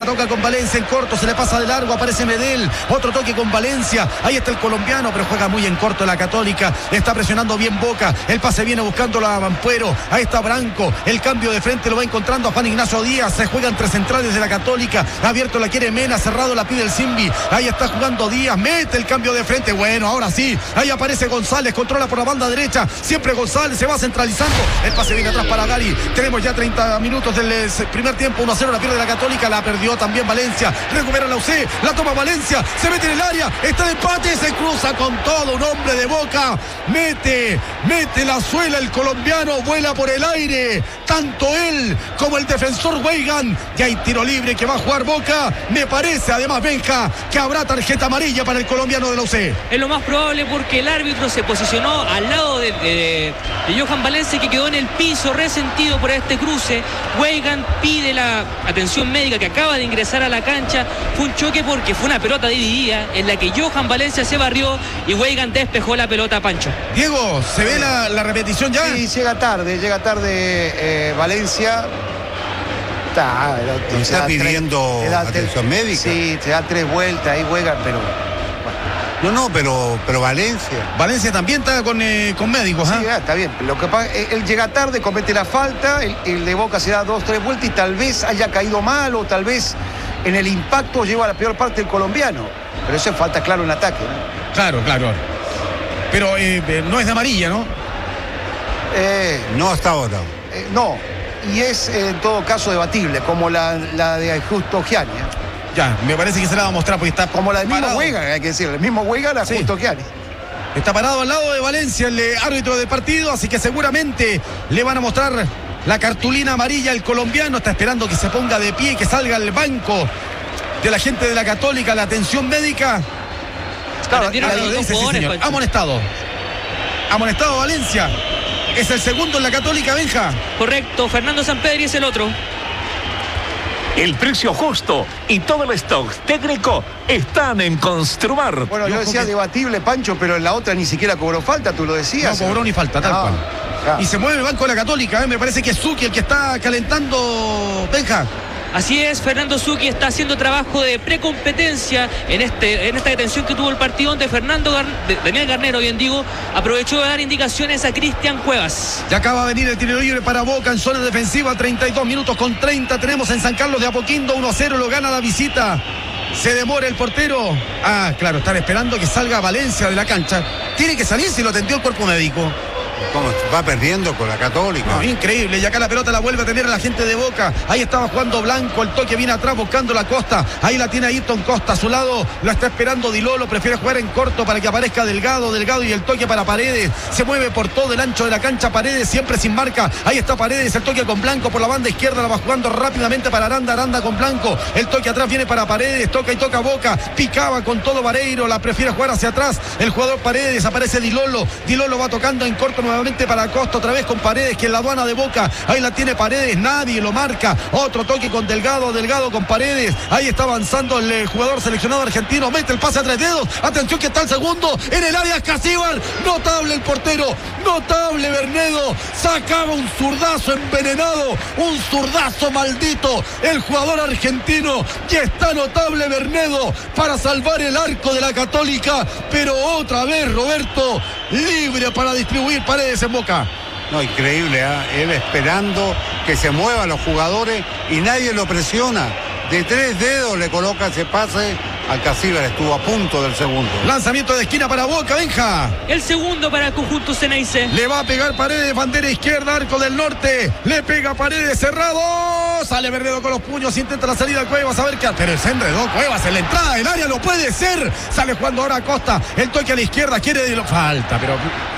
toca con Valencia en corto, se le pasa de largo, aparece Medel, otro toque con Valencia, ahí está el colombiano, pero juega muy en corto la Católica, está presionando bien Boca, el pase viene buscándolo a Ampuero, ahí está Branco, el cambio de frente lo va encontrando a Juan Ignacio Díaz, se juega entre centrales de la Católica, abierto la quiere Mena, cerrado la pide el Simbi, ahí está jugando Díaz, mete el cambio de frente, bueno, ahora sí, ahí aparece González, controla por la banda derecha, siempre González se va centralizando, el pase viene atrás para Gary, tenemos ya 30 minutos del primer tiempo, 1-0 la pierde la Católica, la perdió también Valencia, recupera la UC, la toma Valencia, se mete en el área, está de empate, se cruza con todo, un hombre de Boca, mete la suela el colombiano, vuela por el aire, tanto él como el defensor Weigand, que hay tiro libre que va a jugar Boca, me parece además Benja, que habrá tarjeta amarilla para el colombiano de la UC. Es lo más probable porque el árbitro se posicionó al lado de Johan Valencia, que quedó en el piso resentido por este cruce. Weigand pide la atención médica, que acaba de ingresar a la cancha. Fue un choque porque fue una pelota dividida en la que Johan Valencia se barrió y Weigand despejó la pelota a Pancho. Diego, ¿se ve la repetición ya? Sí, llega tarde Valencia. Está pidiendo atención médica. Sí, se da 3 vueltas ahí Weigand, pero... No, pero Valencia también está con médicos, sí, está bien. Lo que pasa, él llega tarde, comete la falta, el de Boca se da 2-3 vueltas y tal vez haya caído mal o tal vez en el impacto lleva a la peor parte el colombiano. Pero eso es falta claro en ataque, ¿no? Claro. Pero no es de amarilla, ¿no? no hasta ahora. No, y es en todo caso debatible, como la de Justo Gianni. Ya, me parece que se la va a mostrar porque está como la del mismo parado. Weigand, hay que decir, el mismo Weigand a Justo Gianni. Está parado al lado de Valencia el árbitro del partido, así que seguramente le van a mostrar la cartulina amarilla al colombiano. Está esperando que se ponga de pie, que salga al banco de la gente de la Católica, la atención médica. Claro, Amonestado Valencia. Es el segundo en la Católica, Benja. Correcto, Fernando Sampedri es el otro. El precio justo y todo el stock técnico están en Construmar. Bueno, yo decía debatible, Pancho, pero en la otra ni siquiera cobró falta, tú lo decías. No cobró ni falta, tal cual. Y se mueve el banco de la Católica, me parece que es Zucchi el que está calentando, Benja. Así es, Fernando Zucchi está haciendo trabajo de precompetencia en esta detención que tuvo el partido, donde Daniel Garnero, bien digo, aprovechó de dar indicaciones a Cristian Cuevas. Ya acaba de venir el tiro libre para Boca en zona defensiva, 32 minutos con 30 tenemos en San Carlos de Apoquindo, 1-0, lo gana la visita. Se demora el portero. Claro, están esperando que salga Valencia de la cancha. Tiene que salir si lo atendió el cuerpo médico. ¿Cómo va perdiendo con la Católica? No, increíble, y acá la pelota la vuelve a tener la gente de Boca. Ahí estaba jugando Blanco, el toque viene atrás buscando la Costa. Ahí la tiene Ayrton Costa a su lado, lo está esperando Dilolo, prefiere jugar en corto para que aparezca Delgado y el toque para Paredes. Se mueve por todo el ancho de la cancha Paredes, siempre sin marca. Ahí está Paredes, el toque con Blanco por la banda izquierda, la va jugando rápidamente para Aranda con Blanco. El toque atrás viene para Paredes, toca Boca, picaba con todo Vareiro, la prefiere jugar hacia atrás. El jugador Paredes, aparece Dilolo va tocando en corto nuevamente para Costa, otra vez con Paredes, que es la aduana de Boca. Ahí la tiene Paredes, nadie lo marca. Otro toque con Delgado con Paredes. Ahí está avanzando el jugador seleccionado argentino, mete el pase a 3 dedos. Atención que está el segundo en el área, Casíbar. Notable el portero, notable Bernedo. Sacaba un zurdazo envenenado, un zurdazo maldito. El jugador argentino, y está notable Bernedo para salvar el arco de la Católica. Pero otra vez Roberto, libre para distribuir Paredes en Boca. No, increíble, él esperando que se muevan los jugadores y nadie lo presiona. De 3 dedos le coloca ese pase al Casíbar, estuvo a punto del segundo. Lanzamiento de esquina para Boca, Benja. El segundo para el conjunto Ceneice. Le va a pegar Paredes, bandera izquierda, arco del norte. Le pega Paredes, cerrado. Sale Bernedo con los puños, intenta la salida Cuevas, a ver qué hace. Pero se enredó Cuevas en la entrada del área, lo puede ser. Sale jugando ahora Costa, el toque a la izquierda, falta, pero...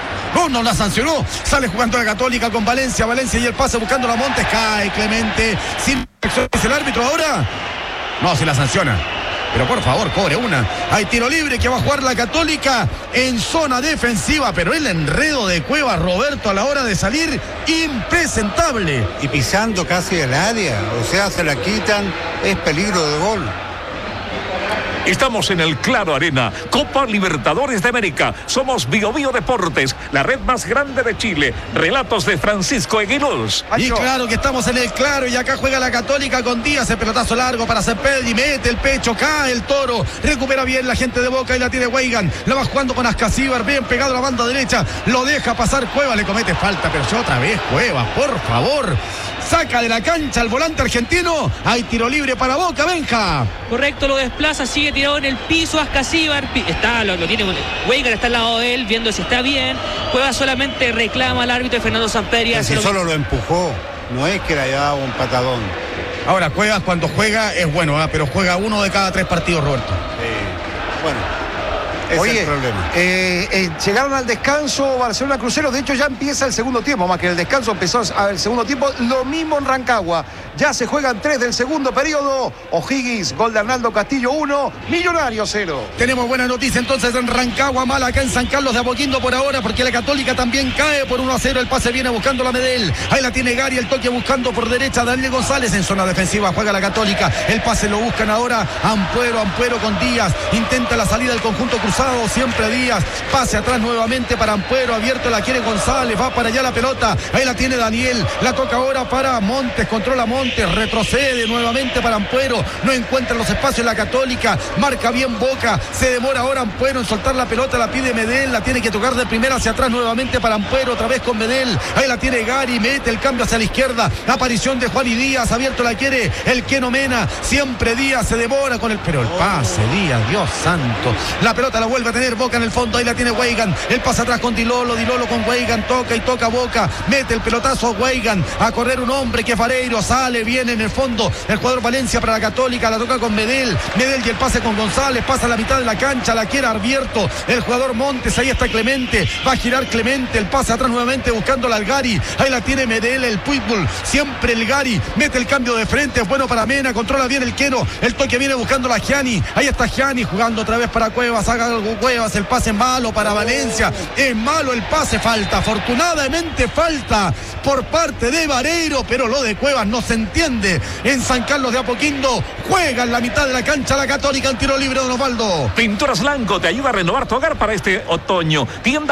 No la sancionó. Sale jugando la Católica con Valencia y el pase buscando la Montes. Cae Clemente. Sin ¿es el árbitro ahora? No, se la sanciona. Pero por favor, cobre una. Hay tiro libre que va a jugar la Católica en zona defensiva. Pero el enredo de Cuevas, Roberto, a la hora de salir, impresentable. Y pisando casi el área. O sea, se la quitan. Es peligro de gol. Estamos en el Claro Arena, Copa Libertadores de América. Somos Bio Bio Deportes, la red más grande de Chile. Relatos de Francisco Eguiluz. Y claro que estamos en el Claro, y acá juega la Católica con Díaz, el pelotazo largo para Cepelli, mete el pecho, cae el Toro, recupera bien la gente de Boca y la tiene Weigan, la va jugando con Ascasíbar, bien pegado a la banda derecha, lo deja pasar Cuevas, le comete falta, pero ya otra vez Cuevas, por favor. Saca de la cancha al volante argentino. Hay tiro libre para Boca, Benja. Correcto, lo desplaza, sigue tirado en el piso. Ascasíbar lo tiene. Weigan está al lado de él, viendo si está bien. Cuevas solamente reclama al árbitro de Fernando Sampedri. Si solo lo empujó, no es que le haya dado un patadón. Ahora, Cuevas cuando juega es bueno, pero juega 1 de cada 3 partidos, Roberto. Bueno. Ese es el problema. Llegaron al descanso Barcelona Cruzeiro. De hecho ya empieza el segundo tiempo. Más que el descanso empezó el segundo tiempo. Lo mismo en Rancagua. Ya se juegan 3 del segundo periodo. O'Higgins, gol de Arnaldo Castillo 1, Millonarios 0. Tenemos buena noticia entonces en Rancagua, mala acá en San Carlos de Apoquindo por ahora, porque la Católica también cae por 1-0. El pase viene buscando la Medel. Ahí la tiene Gary, el toque buscando por derecha Daniel González en zona defensiva. Juega la Católica. El pase lo buscan ahora Ampuero con Díaz. Intenta la salida del conjunto cruzado. Siempre Díaz. Pase atrás nuevamente para Ampuero. Abierto la quiere González. Va para allá la pelota. Ahí la tiene Daniel. La toca ahora para Montes. Controla Montes. Retrocede nuevamente para Ampuero. No encuentra los espacios la Católica. Marca bien Boca. Se demora ahora Ampuero en soltar la pelota. La pide Medel. La tiene que tocar de primera hacia atrás nuevamente para Ampuero. Otra vez con Medel. Ahí la tiene Gary. Mete el cambio hacia la izquierda. Aparición de Juan y Díaz. Abierto la quiere el Keno Mena. Siempre Díaz se demora con el. Pero el pase, Díaz. Dios santo. La pelota la vuelve a tener Boca en el fondo. Ahí la tiene Weigan. El pase atrás con Dilolo con Weigan. Toca y toca Boca. Mete el pelotazo a Weigan. A correr un hombre que Fareiro. Sale bien en el fondo el jugador Valencia para la Católica, la toca con Medel y el pase con González, pasa a la mitad de la cancha, la quiere abierto el jugador Montes, ahí está Clemente, va a girar Clemente, el pase atrás nuevamente buscando al Gary, ahí la tiene Medel, el Pitbull, siempre el Gary, mete el cambio de frente, es bueno para Mena, controla bien el Queno, el toque viene buscando la Gianni, ahí está Gianni jugando otra vez para Cuevas, haga algo Cuevas, el pase malo para Valencia, es malo el pase, falta, afortunadamente falta por parte de Vareiro, pero lo de Cuevas no se entiende. En San Carlos de Apoquindo juega en la mitad de la cancha la Católica en tiro libre, don Osvaldo. Pinturas Lanco te ayuda a renovar tu hogar para este otoño.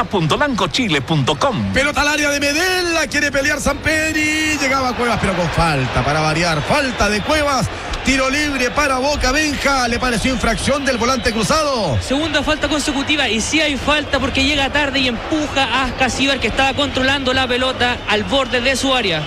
Tienda.lancochile.com. Pelota al área de Medel, la quiere pelear Sampedri, llegaba Cuevas pero con falta para variar, falta de Cuevas. Tiro libre para Boca, Benja. ¿Le pareció infracción del volante cruzado? Segunda falta consecutiva, y sí hay falta porque llega tarde y empuja a Ascasíbar, que estaba controlando la pelota al borde de su área.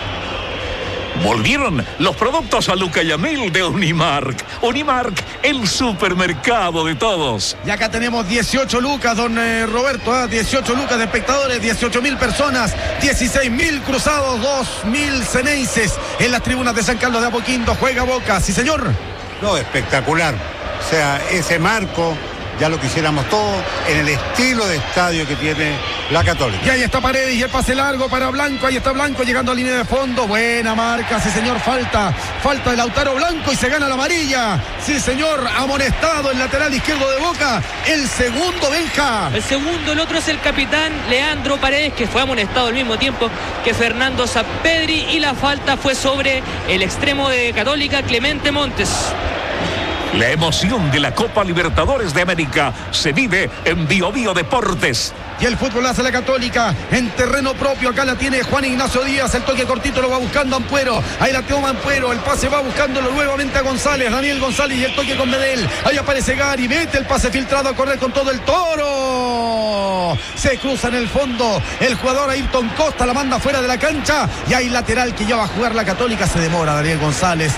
Volvieron los productos a Luca Yamil de Unimark. Unimark, el supermercado de todos. Y acá tenemos 18 lucas, don Roberto, 18 lucas de espectadores, 18.000 personas, 16.000 cruzados, 2.000 ceneices en las tribunas de San Carlos de Apoquindo. Juega Boca, sí señor. No, espectacular. O sea, ese marco ya lo quisiéramos todo en el estilo de estadio que tiene la Católica. Y ahí está Paredes y el pase largo para Blanco. Ahí está Blanco llegando a línea de fondo. Buena marca, sí señor, falta de Lautaro Blanco y se gana la amarilla. Sí señor, amonestado el lateral izquierdo de Boca. El segundo, Benja. El segundo, el otro es el capitán Leandro Paredes, que fue amonestado al mismo tiempo que Fernando Sampedri, y la falta fue sobre el extremo de Católica, Clemente Montes. La emoción de la Copa Libertadores de América se vive en Bio Bio Deportes. Y el fútbol hace la Católica en terreno propio. Acá la tiene Juan Ignacio Díaz. El toque cortito lo va buscando Ampuero. Ahí la toma Ampuero. El pase va buscándolo nuevamente a González. Daniel González y el toque con Medel. Ahí aparece Gary. Mete el pase filtrado a correr con todo el Toro. Se cruza en el fondo. El jugador Ayrton Costa la manda fuera de la cancha. Y hay lateral que ya va a jugar la Católica. Se demora Daniel González.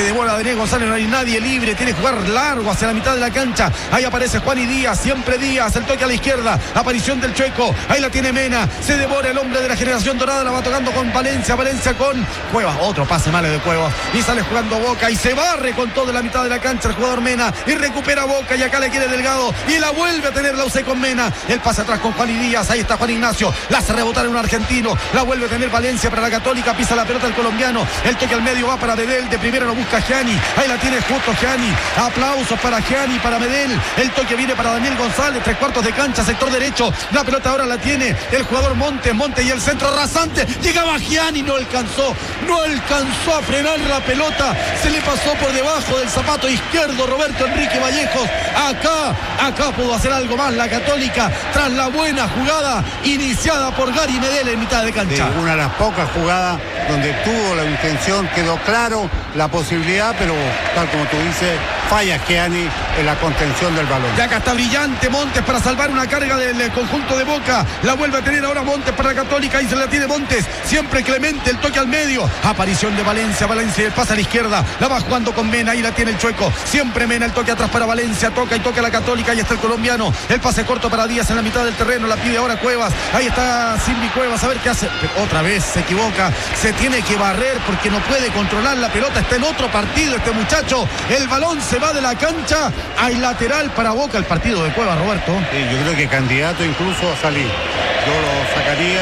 No hay nadie libre. Tiene que jugar largo hacia la mitad de la cancha. Ahí aparece Juan y Díaz. Siempre Díaz. El toque a la izquierda. Aparición del Chueco, ahí la tiene Mena, se devora el hombre de la generación dorada, la va tocando con Valencia con Cuevas, otro pase malo de Cuevas, y sale jugando Boca y se barre con todo en la mitad de la cancha el jugador Mena, y recupera Boca, y acá le quiere Delgado, y la vuelve a tener la UC con Mena, el pase atrás con Juan y Díaz, ahí está Juan Ignacio, la hace rebotar en un argentino, la vuelve a tener Valencia para la Católica, pisa la pelota el colombiano, el toque al medio va para Medel, de primera lo busca Gianni, ahí la tiene justo Gianni, aplausos para Gianni, para Medel, el toque viene para Daniel González, 3/4 de cancha, sector derecho, la pelota ahora la tiene el jugador Montes y el centro rasante, llegaba Gianni, no alcanzó a frenar la pelota, se le pasó por debajo del zapato izquierdo Roberto Enrique Vallejos, acá pudo hacer algo más la Católica, tras la buena jugada iniciada por Gary Medel en mitad de cancha. Sí, una de las pocas jugadas donde tuvo la intención, quedó claro la posibilidad, pero tal como tú dices, falla Gianni en la contención del balón. Ya acá está brillante Montes para salvar una carga del conjunto de Boca, la vuelve a tener ahora Montes para la Católica, y se la tiene Montes, siempre Clemente, el toque al medio, aparición de Valencia pasa a la izquierda, la va jugando con Mena, ahí la tiene el Chueco, siempre Mena, el toque atrás para Valencia, toca la Católica, ahí está el colombiano, el pase corto para Díaz en la mitad del terreno, la pide ahora Cuevas, ahí está Silvi Cuevas, a ver qué hace, otra vez se equivoca, se tiene que barrer porque no puede controlar la pelota, está en otro partido este muchacho, el balón se va de la cancha, hay lateral para Boca, el partido de Cuevas, Roberto. Sí, yo creo que candidato incluso a salir, yo lo sacaría,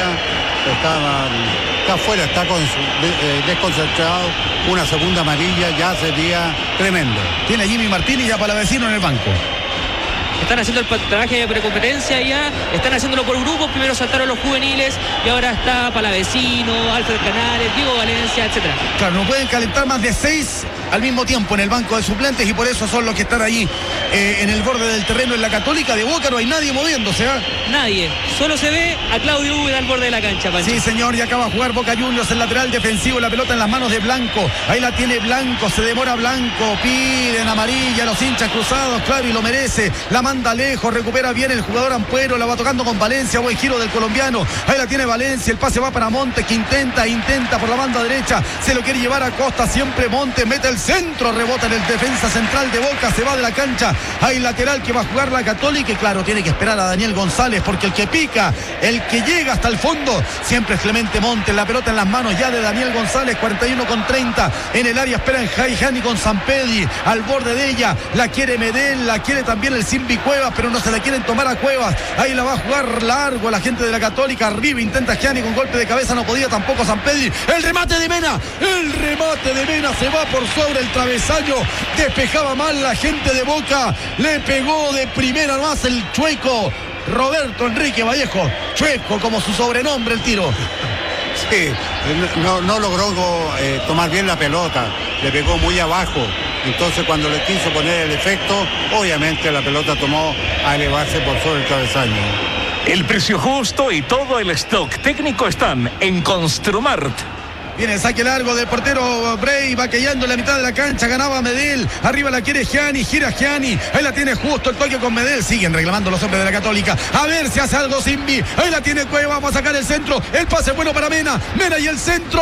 está afuera, está desconcentrado, una segunda amarilla ya sería tremendo. Tiene a Jimmy Martínez y a Palavecino en el banco. Están haciendo el trabajo de precompetencia ya, están haciéndolo por grupos, primero saltaron los juveniles y ahora está Palavecino, Alfred Canales, Diego Valencia, etcétera. Claro, no pueden calentar más de 6 al mismo tiempo en el banco de suplentes y por eso son los que están allí en el borde del terreno en la Católica. De Boca no hay nadie moviéndose, ¿eh? Nadie, solo se ve a Claudio Úbeda al borde de la cancha, Pancho. Sí, señor, y acaba de jugar Boca Juniors, el lateral defensivo, la pelota en las manos de Blanco, ahí la tiene Blanco, se demora Blanco, piden amarilla, los hinchas cruzados, claro, y lo merece, la manda lejos, recupera bien el jugador Ampuero, la va tocando con Valencia, buen giro del colombiano, ahí la tiene Valencia, el pase va para Montes, que intenta por la banda derecha, se lo quiere llevar a Costa, siempre Montes, mete el centro, rebota en el defensa central de Boca, se va de la cancha, hay lateral que va a jugar la Católica, y claro, tiene que esperar a Daniel González, porque el que pica, el que llega hasta el fondo, siempre es Clemente Montes, la pelota en las manos ya de Daniel González, 41:30, en el área esperan Gianni con Sampedri, al borde de ella, la quiere Medel, la quiere también el Silvi Cuevas, pero no se la quieren tomar a Cuevas, ahí la va a jugar largo la gente de la Católica, arriba intenta Gianni con golpe de cabeza, no podía tampoco Sampedri, el remate de Mena se va por sobre el travesaño, despejaba mal la gente de Boca, le pegó de primera más el Chueco, Roberto Enrique Vallejo, Chueco como su sobrenombre el tiro. Sí, no logró tomar bien la pelota, le pegó muy abajo, entonces cuando le quiso poner el efecto, obviamente la pelota tomó a elevarse por sobre el travesaño. El precio justo y todo el stock técnico están en Construmart. Viene el saque largo del portero Bray, vaqueando en la mitad de la cancha, ganaba Medel, arriba la quiere Gianni, gira Gianni, ahí la tiene justo el toque con Medel, siguen reclamando los hombres de la Católica, a ver si hace algo Simbi, ahí la tiene Cueva, vamos a sacar el centro, el pase bueno para Mena y el centro,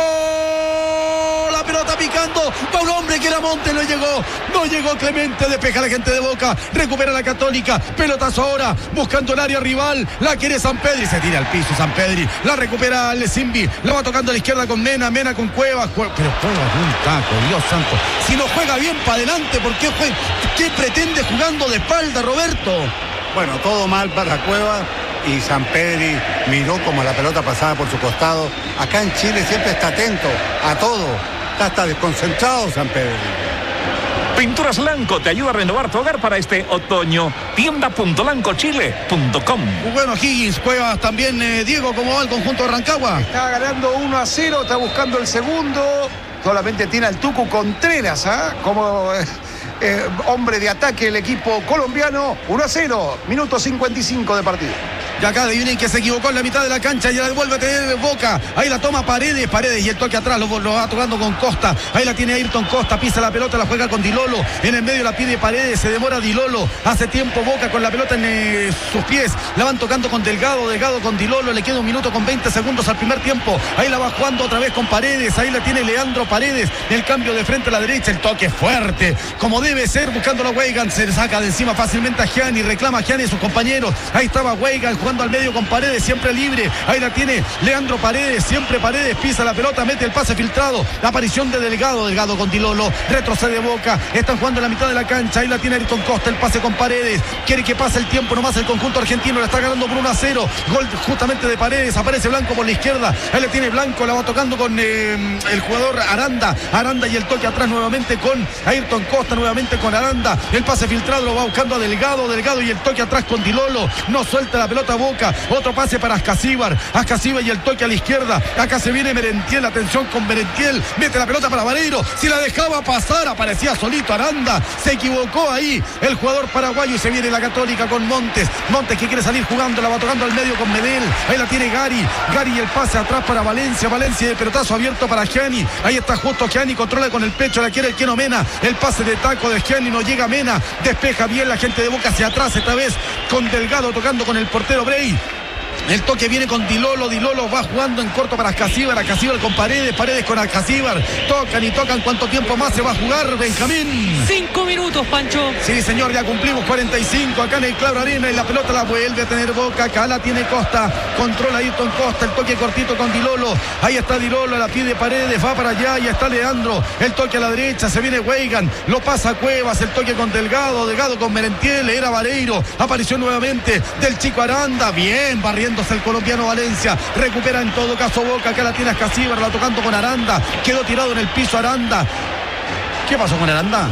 la pelota picando, va un hombre que era Montes, no llegó Clemente, despeja la gente de Boca, recupera la Católica, pelotazo ahora, buscando el área rival, la quiere Sampedri, se tira al piso Sampedri, la recupera el Simbi, la va tocando a la izquierda con Mena con Cuevas, pero Cuevas un taco, Dios santo, si no juega bien para adelante, ¿por qué pretende jugando de espalda, Roberto? Bueno, todo mal para Cuevas, y Sampedri miró como la pelota pasaba por su costado. Acá en Chile siempre está atento a todo, está hasta desconcentrado Sampedri. Pinturas Lanco te ayuda a renovar tu hogar para este otoño. Tienda.lancochile.com. Bueno, Higgins, Cuevas también, Diego, ¿cómo va el conjunto de Rancagua? Está ganando 1-0, está buscando el segundo. Solamente tiene al Tucu Contreras, como hombre de ataque el equipo colombiano. 1-0, minuto 55 de partido. Y acá adivinen que se equivocó en la mitad de la cancha y la devuelve a tener Boca. Ahí la toma Paredes y el toque atrás lo va tocando con Costa. Ahí la tiene Ayrton Costa, pisa la pelota, la juega con Dilolo. En el medio la pide Paredes, se demora Dilolo. Hace tiempo Boca con la pelota en sus pies. La van tocando con Delgado con Dilolo. Le queda 1 minuto con 20 segundos al primer tiempo. Ahí la va jugando otra vez con Paredes. Ahí la tiene Leandro Paredes. El cambio de frente a la derecha, el toque fuerte, como debe ser, buscando a Weigand. Se saca de encima fácilmente a Gianni, reclama a Gianni y sus compañeros. Ahí estaba Weigand jugando al medio con Paredes, siempre libre. Ahí la tiene Leandro Paredes, siempre Paredes, pisa la pelota, mete el pase filtrado. La aparición de Delgado con Dilolo, retrocede Boca. Están jugando en la mitad de la cancha. Ahí la tiene Ayrton Costa, el pase con Paredes. Quiere que pase el tiempo nomás el conjunto argentino. La está ganando por 1-0. Gol justamente de Paredes. Aparece Blanco por la izquierda. Ahí le tiene Blanco, la va tocando con el jugador Aranda. Aranda y el toque atrás nuevamente con Ayrton Costa, nuevamente con Aranda. El pase filtrado lo va buscando a Delgado. Delgado y el toque atrás con Dilolo. No suelta la pelota Boca. Otro pase para Ascasíbar. Ascasíbar y el toque a la izquierda. Acá se viene Merentiel. Atención con Merentiel. Mete la pelota para Vareiro. Si la dejaba pasar, aparecía solito Aranda. Se equivocó ahí el jugador paraguayo y se viene la Católica con Montes. Montes que quiere salir jugando. La va tocando al medio con Medel. Ahí la tiene Gary. Gary y el pase atrás para Valencia. Valencia de pelotazo abierto para Gianni. Ahí está justo Gianni. Controla con el pecho. La quiere el Keno Mena. El pase de taco de Gianni. No llega Mena. Despeja bien la gente de Boca hacia atrás. Esta vez con Delgado tocando con el portero Brey. El toque viene con Dilolo. Dilolo va jugando en corto para Ascasíbar. Ascasíbar con Paredes. Paredes con Ascasíbar. Tocan y tocan. ¿Cuánto tiempo más se va a jugar, Benjamín? 5 minutos, Pancho. Sí, señor, ya cumplimos 45 acá en el Claro Arena y la pelota la vuelve a tener Boca. Acá la tiene Costa. Controla Ayrton Costa. El toque cortito con Dilolo. Ahí está Dilolo. La pide Paredes. Va para allá. Y está Leandro. El toque a la derecha. Se viene Weigan. Lo pasa Cuevas. El toque con Delgado. Delgado con Merentiel. Era Vareiro. Aparición nuevamente del chico Aranda. Bien, barriendo el colombiano Valencia, recupera en todo caso Boca. Acá la tiene Ascasíbar, la tocando con Aranda, quedó tirado en el piso Aranda. ¿Qué pasó con Aranda?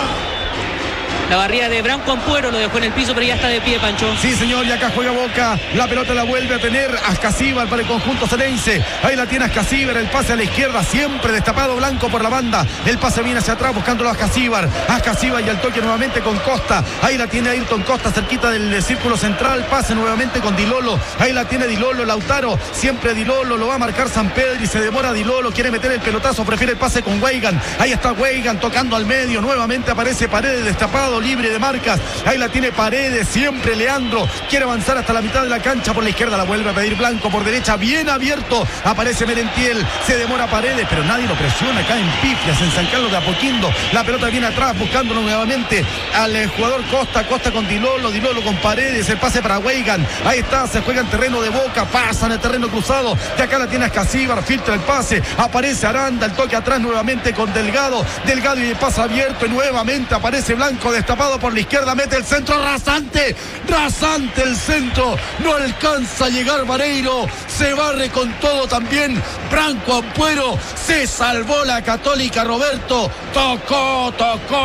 La barrida de Branco Ampuero lo dejó en el piso, pero ya está de pie, Pancho. Sí, señor, y acá juega Boca. La pelota la vuelve a tener Ascasíbar para el conjunto celense. Ahí la tiene Ascasíbar, el pase a la izquierda, siempre destapado Blanco por la banda. El pase viene hacia atrás buscándolo a Ascasíbar. Ascasíbar y el toque nuevamente con Costa. Ahí la tiene Ayrton Costa cerquita del círculo central. Pase nuevamente con Dilolo. Ahí la tiene Dilolo, Lautaro. Siempre Dilolo, lo va a marcar San Pedro y se demora Dilolo. Quiere meter el pelotazo, prefiere el pase con Weigan. Ahí está Weigan tocando al medio. Nuevamente aparece Paredes destapado, libre de marcas. Ahí la tiene Paredes, siempre Leandro. Quiere avanzar hasta la mitad de la cancha por la izquierda. La vuelve a pedir Blanco por derecha, bien abierto. Aparece Merentiel, se demora Paredes, pero nadie lo presiona. Acá en pifias en San Carlos de Apoquindo. La pelota viene atrás buscándolo nuevamente al jugador Costa. Costa con Dilolo, Dilolo con Paredes. El pase para Weigan. Ahí está, se juega en terreno de Boca. Pasa en el terreno cruzado. De acá la tiene Ascasíbar, filtra el pase. Aparece Aranda, el toque atrás nuevamente con Delgado. Delgado y el pase abierto. Y nuevamente aparece Blanco destapado por la izquierda, mete el centro rasante el centro, no alcanza a llegar Vareiro, se barre con todo también Branco Ampuero, se salvó la Católica Roberto, tocó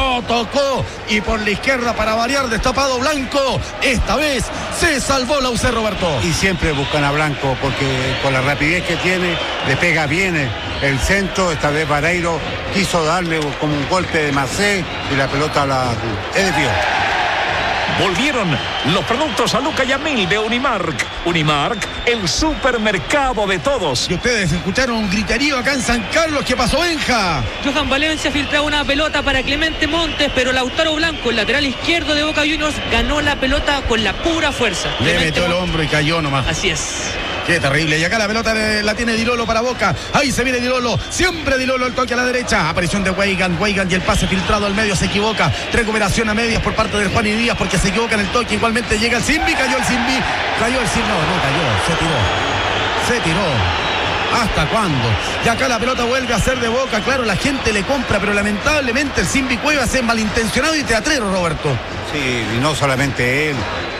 y por la izquierda para variar destapado Blanco, esta vez se salvó la UC Roberto. Y siempre buscan a Blanco porque con la rapidez que tiene le pega bien el centro. Esta vez Vareiro quiso darle como un golpe de Macé y la pelota la desvió. Volvieron los productos a Luca Yamil de Unimark. Unimark, el supermercado de todos. Y ustedes escucharon un griterío acá en San Carlos. ¿Qué pasó, Benja? Johan Valencia filtraba una pelota para Clemente Montes, pero Lautaro Blanco, el lateral izquierdo de Boca Juniors, ganó la pelota con la pura fuerza. Le metió el hombro y cayó nomás. Así es. Qué terrible. Y acá la pelota la tiene Dilolo para Boca. Ahí se viene Dilolo. Siempre Dilolo, el toque a la derecha. Aparición de Weigan. Weigan y el pase filtrado al medio. Se equivoca. Recuperación a medias por parte del Juan y Díaz porque se equivoca en el toque. Igualmente llega el Simbi. Cayó el Simbi. Cayó el Simbi. No cayó. Se tiró. ¿Hasta cuándo? Y acá la pelota vuelve a ser de Boca. Claro, la gente le compra, pero lamentablemente el Simbi Cuevas es malintencionado y teatrero, Roberto. Sí, y no solamente él.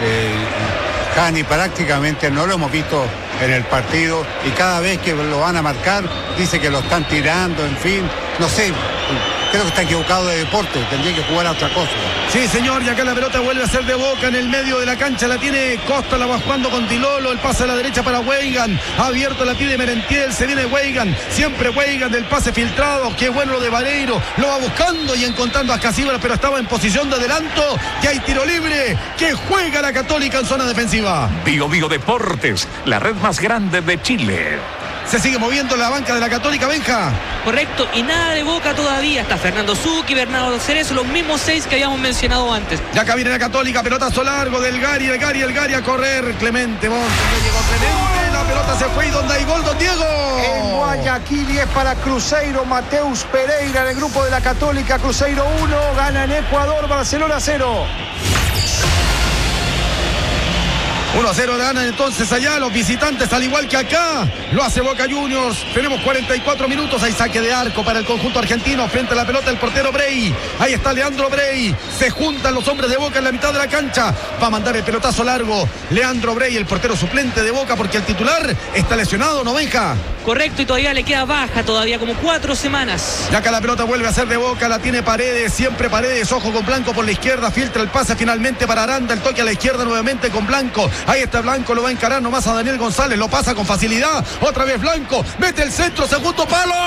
Gianni prácticamente no lo hemos visto en el partido y cada vez que lo van a marcar dice que lo están tirando, en fin, no sé, creo que está equivocado de deporte, tendría que jugar a otra cosa. Sí, señor, y acá la pelota vuelve a ser de Boca en el medio de la cancha, la tiene Costa, la va jugando con Dilolo, el pase a la derecha para Weigan, abierto la pide Merentiel, se viene Weigan, siempre Weigan del pase filtrado, qué bueno lo de Vareiro, lo va buscando y encontrando a Ascasíbar, pero estaba en posición de adelanto, y hay tiro libre, que juega la Católica en zona defensiva. Bio Deportes, la red más grande de Chile. Se sigue moviendo la banca de la Católica, Benja. Correcto, y nada de Boca todavía. Está Fernando Zucchi, Bernardo Cerezo, los mismos 6 que habíamos mencionado antes. Y acá viene la Católica, pelotazo largo del Gary, el Gary a correr. Clemente Montes, no llegó Clemente, la pelota se fue y donde hay gol, don Diego. En Guayaquil y es para Cruzeiro, Mateus Pereira en el grupo de la Católica. Cruzeiro 1, gana. gana en Ecuador, Barcelona 0. 1-0 ganan entonces allá los visitantes, al igual que acá. Lo hace Boca Juniors. Tenemos 44 minutos. Hay saque de arco para el conjunto argentino. Frente a la pelota el portero Brey. Ahí está Leandro Brey. Se juntan los hombres de Boca en la mitad de la cancha. Va a mandar el pelotazo largo Leandro Brey, el portero suplente de Boca, porque el titular está lesionado, ¿no, Benja? Correcto, y todavía le queda baja, todavía como 4 semanas. Ya que la pelota vuelve a ser de Boca, la tiene Paredes, siempre Paredes, ojo con Blanco por la izquierda, filtra el pase finalmente para Aranda, el toque a la izquierda nuevamente con Blanco. Ahí está Blanco, lo va a encarar nomás a Daniel González, lo pasa con facilidad, otra vez Blanco, mete el centro, segundo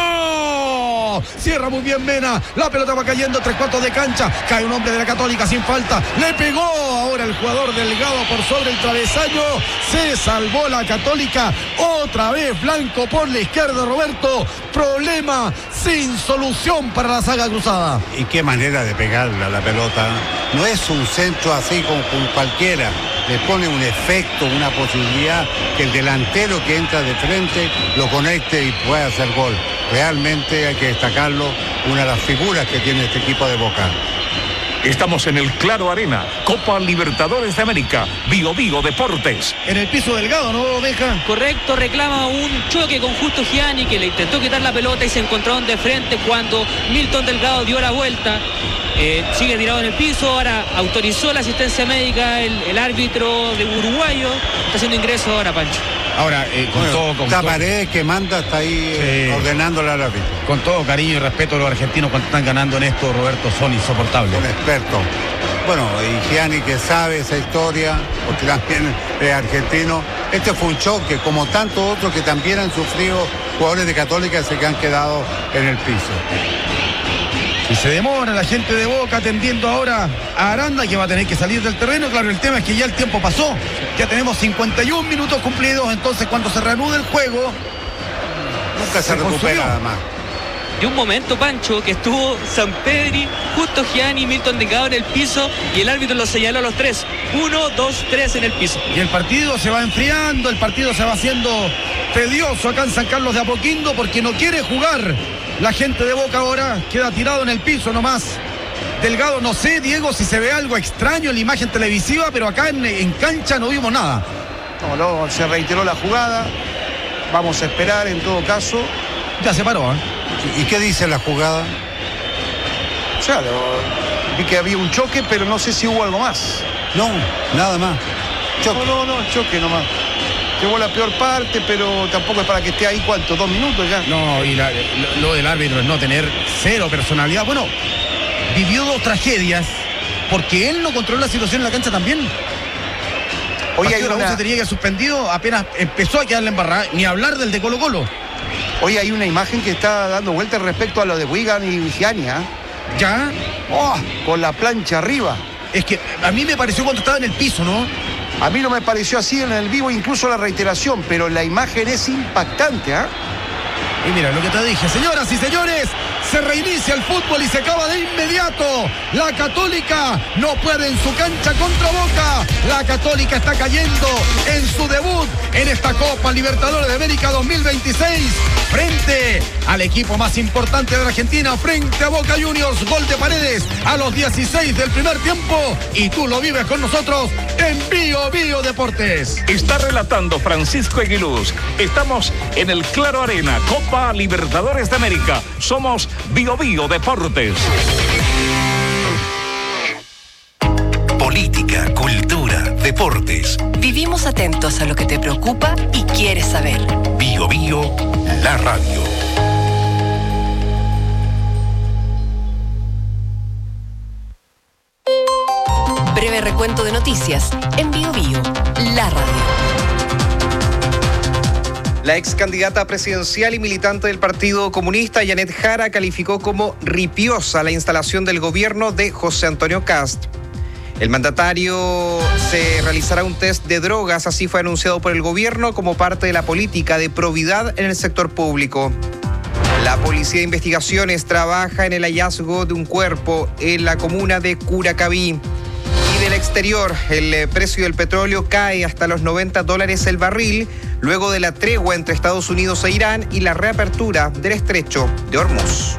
palo. Cierra muy bien Mena, la pelota va cayendo 3/4 de cancha, cae un hombre de la Católica sin falta, le pegó ahora el jugador Delgado por sobre el travesaño, se salvó la Católica, otra vez Blanco por la izquierda, Roberto, problema sin solución para la saga cruzada. Y qué manera de pegarla la pelota. No es un centro así como cualquiera. Le pone un efecto, una posibilidad que el delantero que entra de frente lo conecte y pueda hacer gol. Realmente hay que destacarlo, una de las figuras que tiene este equipo de Boca. Estamos en el Claro Arena, Copa Libertadores de América, Bio Bio Deportes. En el piso Delgado, ¿no, Benja? Correcto, reclama un choque con Justo Gianni, que le intentó quitar la pelota y se encontraron de frente cuando Milton Delgado dio la vuelta. Sigue tirado en el piso, ahora autorizó la asistencia médica el árbitro de uruguayo, está haciendo ingreso ahora, Pancho. Ahora, esta pared que manda está ahí ordenándole al árbitro. Con todo cariño y respeto a los argentinos cuando están ganando en esto, Roberto, son insoportables. Un experto. Bueno, y Gianni que sabe esa historia, porque también es argentino. Este fue un choque, como tantos otros que también han sufrido jugadores de Católica que han quedado en el piso. Y se demora la gente de Boca atendiendo ahora a Aranda, que va a tener que salir del terreno. Claro, el tema es que ya el tiempo pasó. Ya tenemos 51 minutos cumplidos, entonces cuando se reanude el juego... Nunca se recupera nada más. De un momento, Pancho, que estuvo Sampedri, Justo Gianni y Milton Delgado en el piso y el árbitro los señaló a los tres. 1, 2, 3 en el piso. Y el partido se va enfriando, el partido se va haciendo tedioso acá en San Carlos de Apoquindo porque no quiere jugar. La gente de Boca ahora queda tirado en el piso nomás. Delgado, no sé, Diego, si se ve algo extraño en la imagen televisiva, pero acá en cancha no vimos nada. No, se reiteró la jugada. Vamos a esperar en todo caso. Ya se paró, ¿eh? ¿Y qué dice la jugada? O sea, vi que había un choque, pero no sé si hubo algo más. No, nada más. Choque. No, choque nomás. Llegó la peor parte, pero tampoco es para que esté ahí, ¿cuánto? 2 minutos ya. No, y lo del árbitro es no tener cero personalidad. Bueno, vivió 2 tragedias porque él no controló la situación en la cancha también. Hoy hay se tenía que haber suspendido apenas empezó a quedarle embarrada, ni hablar del de Colo-Colo. Hoy hay una imagen que está dando vueltas respecto a lo de Wigan y Gianni, ¿eh? ¿Ya? Oh, con la plancha arriba. Es que a mí me pareció cuando estaba en el piso, ¿no? A mí no me pareció así en el vivo, incluso la reiteración, pero la imagen es impactante, ¿eh? Y mira lo que te dije, señoras y señores, se reinicia el fútbol y se acaba de inmediato. La Católica no puede en su cancha contra Boca. La Católica está cayendo en su debut en esta Copa Libertadores de América 2026 frente al equipo más importante de la Argentina, frente a Boca Juniors. Gol de Paredes a los 16 del primer tiempo y tú lo vives con nosotros en Bio Bio Deportes. Está relatando Francisco Aguiluz. Estamos en el Claro Arena, Copa Libertadores de América. Somos Bio Bio Deportes. Política, cultura, deportes. Vivimos atentos a lo que te preocupa y quieres saber. Bio Bio, la radio. Breve recuento de noticias en Bio Bio, la radio. La ex candidata presidencial y militante del Partido Comunista, Janet Jara, calificó como ripiosa la instalación del gobierno de José Antonio Kast. El mandatario se realizará un test de drogas, así fue anunciado por el gobierno como parte de la política de probidad en el sector público. La Policía de Investigaciones trabaja en el hallazgo de un cuerpo en la comuna de Curacaví. Y del exterior, el precio del petróleo cae hasta los $90 el barril, luego de la tregua entre Estados Unidos e Irán y la reapertura del estrecho de Hormuz.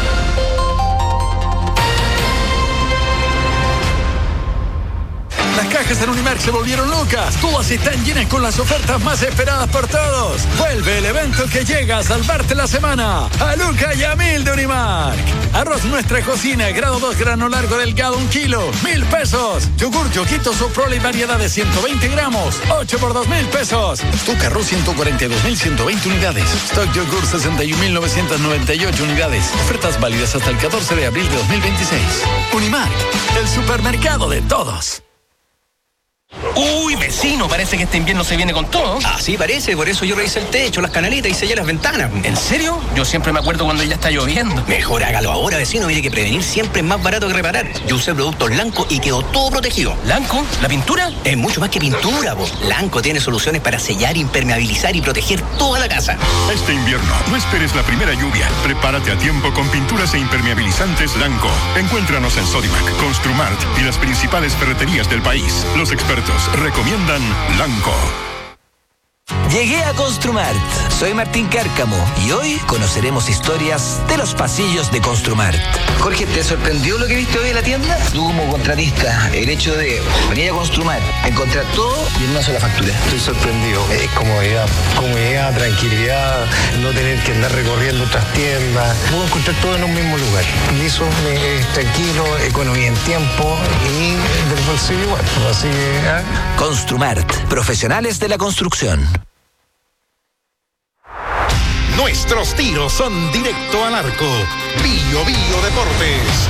Las cajas en Unimark se volvieron locas. Todas están llenas con las ofertas más esperadas por todos. Vuelve el evento que llega a salvarte la semana. A Luca y a 1000 de Unimark. Arroz Nuestra Cocina, grado 2, grano largo delgado, 1 kilo, 1.000 pesos. Yogur Yoquito Soprole y variedad de 120 gramos, 8 por 2.000 pesos. Tuca 142.120 unidades. Stock Yogur 61.998 unidades. Ofertas válidas hasta el 14 de abril de 2026. Unimark, el supermercado de todos. Uy, vecino, parece que este invierno se viene con todo. Así parece, por eso yo revisé el techo, las canalitas y sellé las ventanas. ¿En serio? Yo siempre me acuerdo cuando ya está lloviendo. Mejor hágalo ahora, vecino, mire que prevenir siempre es más barato que reparar. Yo usé productos Lanco y quedó todo protegido. ¿Lanco? ¿La pintura? Es mucho más que pintura, po. Lanco tiene soluciones para sellar, impermeabilizar y proteger toda la casa. Este invierno, no esperes la primera lluvia. Prepárate a tiempo con pinturas e impermeabilizantes Lanco. Encuéntranos en Sodimac, Construmart y las principales ferreterías del país. Los expertos recomiendan Lanco. Llegué a Construmart. Soy Martín Cárcamo y hoy conoceremos historias de los pasillos de Construmart. Jorge, ¿te sorprendió lo que viste hoy en la tienda? Tú como contratista, el hecho de venir a Construmart, encontrar todo y en una sola factura. Estoy sorprendido. Es comodidad, tranquilidad, no tener que andar recorriendo otras tiendas. Puedo encontrar todo en un mismo lugar. Y eso es tranquilo, economía en tiempo y del bolsillo igual. Así que, Construmart, profesionales de la construcción. Nuestros tiros son directo al arco. Bio Deportes.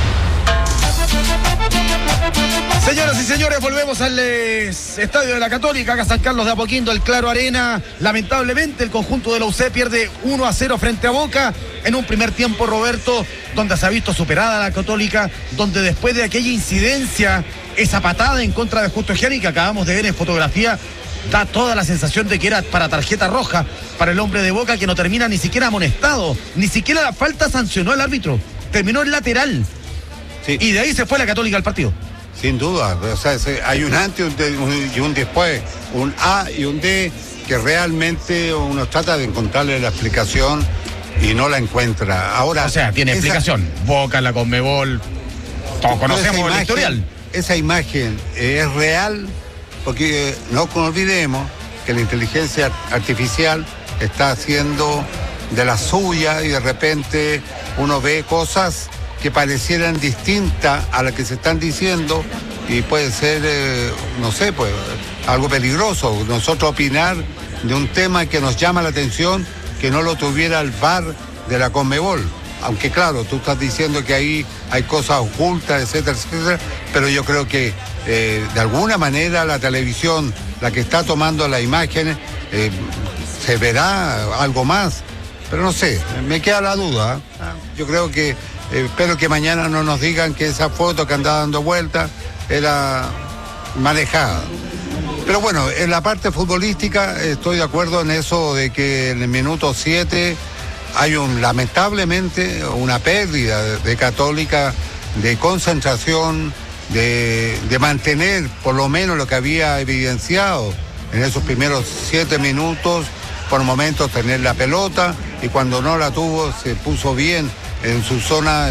Señoras y señores, volvemos al estadio de la Católica, acá San Carlos de Apoquindo, el Claro Arena. Lamentablemente el conjunto de la UC pierde 1-0 frente a Boca en un primer tiempo, Roberto, donde se ha visto superada la Católica, donde después de aquella incidencia, esa patada en contra de Justo Gianni que acabamos de ver en fotografía, da toda la sensación de que era para tarjeta roja para el hombre de Boca, que no termina ni siquiera amonestado, ni siquiera la falta sancionó el árbitro, terminó en lateral. Sí. Y de ahí se fue la Católica al partido. Sin duda, o sea, hay un antes y un después, un A y un D, que realmente uno trata de encontrarle la explicación y no la encuentra. Ahora, o sea, tiene explicación. Boca, la Conmebol, todos conocemos el historial. Esa imagen es real, porque no olvidemos que la inteligencia artificial está haciendo de la suya y de repente uno ve cosas que parecieran distintas a las que se están diciendo y puede ser, no sé, pues algo peligroso. Nosotros opinar de un tema que nos llama la atención, que no lo tuviera el VAR de la Conmebol. Aunque claro, tú estás diciendo que ahí hay cosas ocultas, etcétera, etcétera, pero yo creo que de alguna manera la televisión, la que está tomando las imágenes, se verá algo más, pero no sé, me queda la duda. Yo creo que espero que mañana no nos digan que esa foto que andaba dando vuelta era manejada. Pero bueno, en la parte futbolística estoy de acuerdo en eso de que en el minuto 7 hay lamentablemente una pérdida de Católica, de concentración, de mantener por lo menos lo que había evidenciado en esos primeros 7 minutos, por momentos tener la pelota, y cuando no la tuvo se puso bien en su zona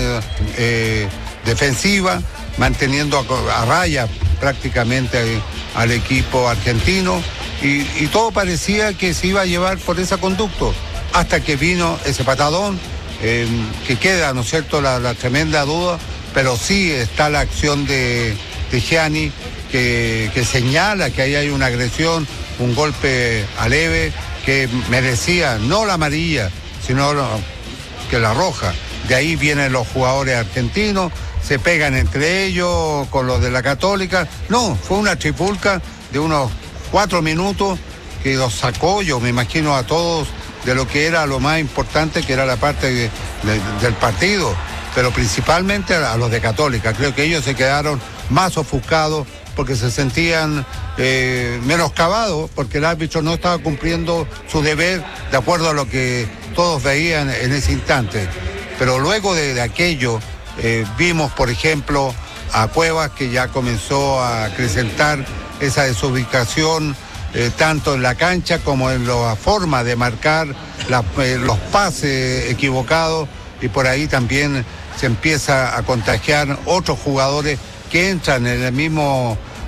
defensiva, manteniendo a raya prácticamente al equipo argentino, y todo parecía que se iba a llevar por ese conducto, hasta que vino ese patadón, que queda, ¿no es cierto?, la tremenda duda, pero sí está la acción de Gianni, que señala que ahí hay una agresión, un golpe aleve, que merecía no la amarilla, sino que la roja. De ahí vienen los jugadores argentinos, se pegan entre ellos con los de la Católica. No, fue una trifulca de unos 4 minutos que los sacó, yo me imagino, a todos de lo que era lo más importante, que era la parte del partido, pero principalmente a los de Católica. Creo que ellos se quedaron más ofuscados porque se sentían menoscabados, porque el árbitro no estaba cumpliendo su deber de acuerdo a lo que todos veían en ese instante. Pero luego de aquello vimos, por ejemplo, a Cuevas, que ya comenzó a acrecentar esa desubicación tanto en la cancha como en la forma de marcar los pases equivocados, y por ahí también se empieza a contagiar otros jugadores que entran en el mismo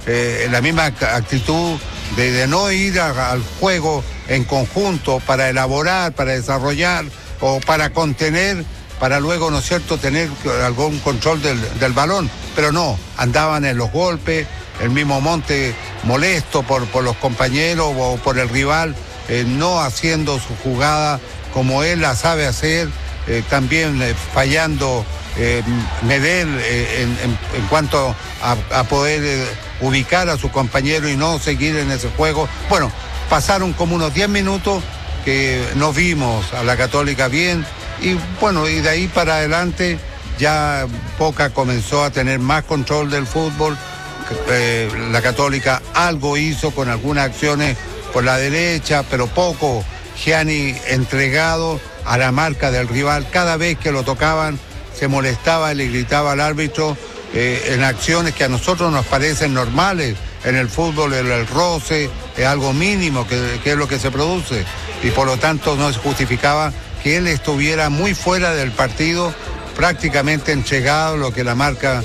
la misma actitud de no ir al juego en conjunto para elaborar, para desarrollar o para contener, para luego, ¿no es cierto?, tener algún control del balón, pero no, andaban en los golpes, el mismo Monte molesto por los compañeros o por el rival, no haciendo su jugada como él la sabe hacer, también fallando Medel en cuanto a poder ubicar a su compañero y no seguir en ese juego. Bueno, pasaron como unos 10 minutos que nos vimos a la Católica bien, y bueno, y de ahí para adelante ya Boca comenzó a tener más control del fútbol. La Católica algo hizo con algunas acciones por la derecha, pero poco. Gianni entregado a la marca del rival, cada vez que lo tocaban se molestaba y le gritaba al árbitro en acciones que a nosotros nos parecen normales. En el fútbol el roce es algo mínimo que es lo que se produce, y por lo tanto no se justificaba que él estuviera muy fuera del partido, prácticamente entregado lo que la marca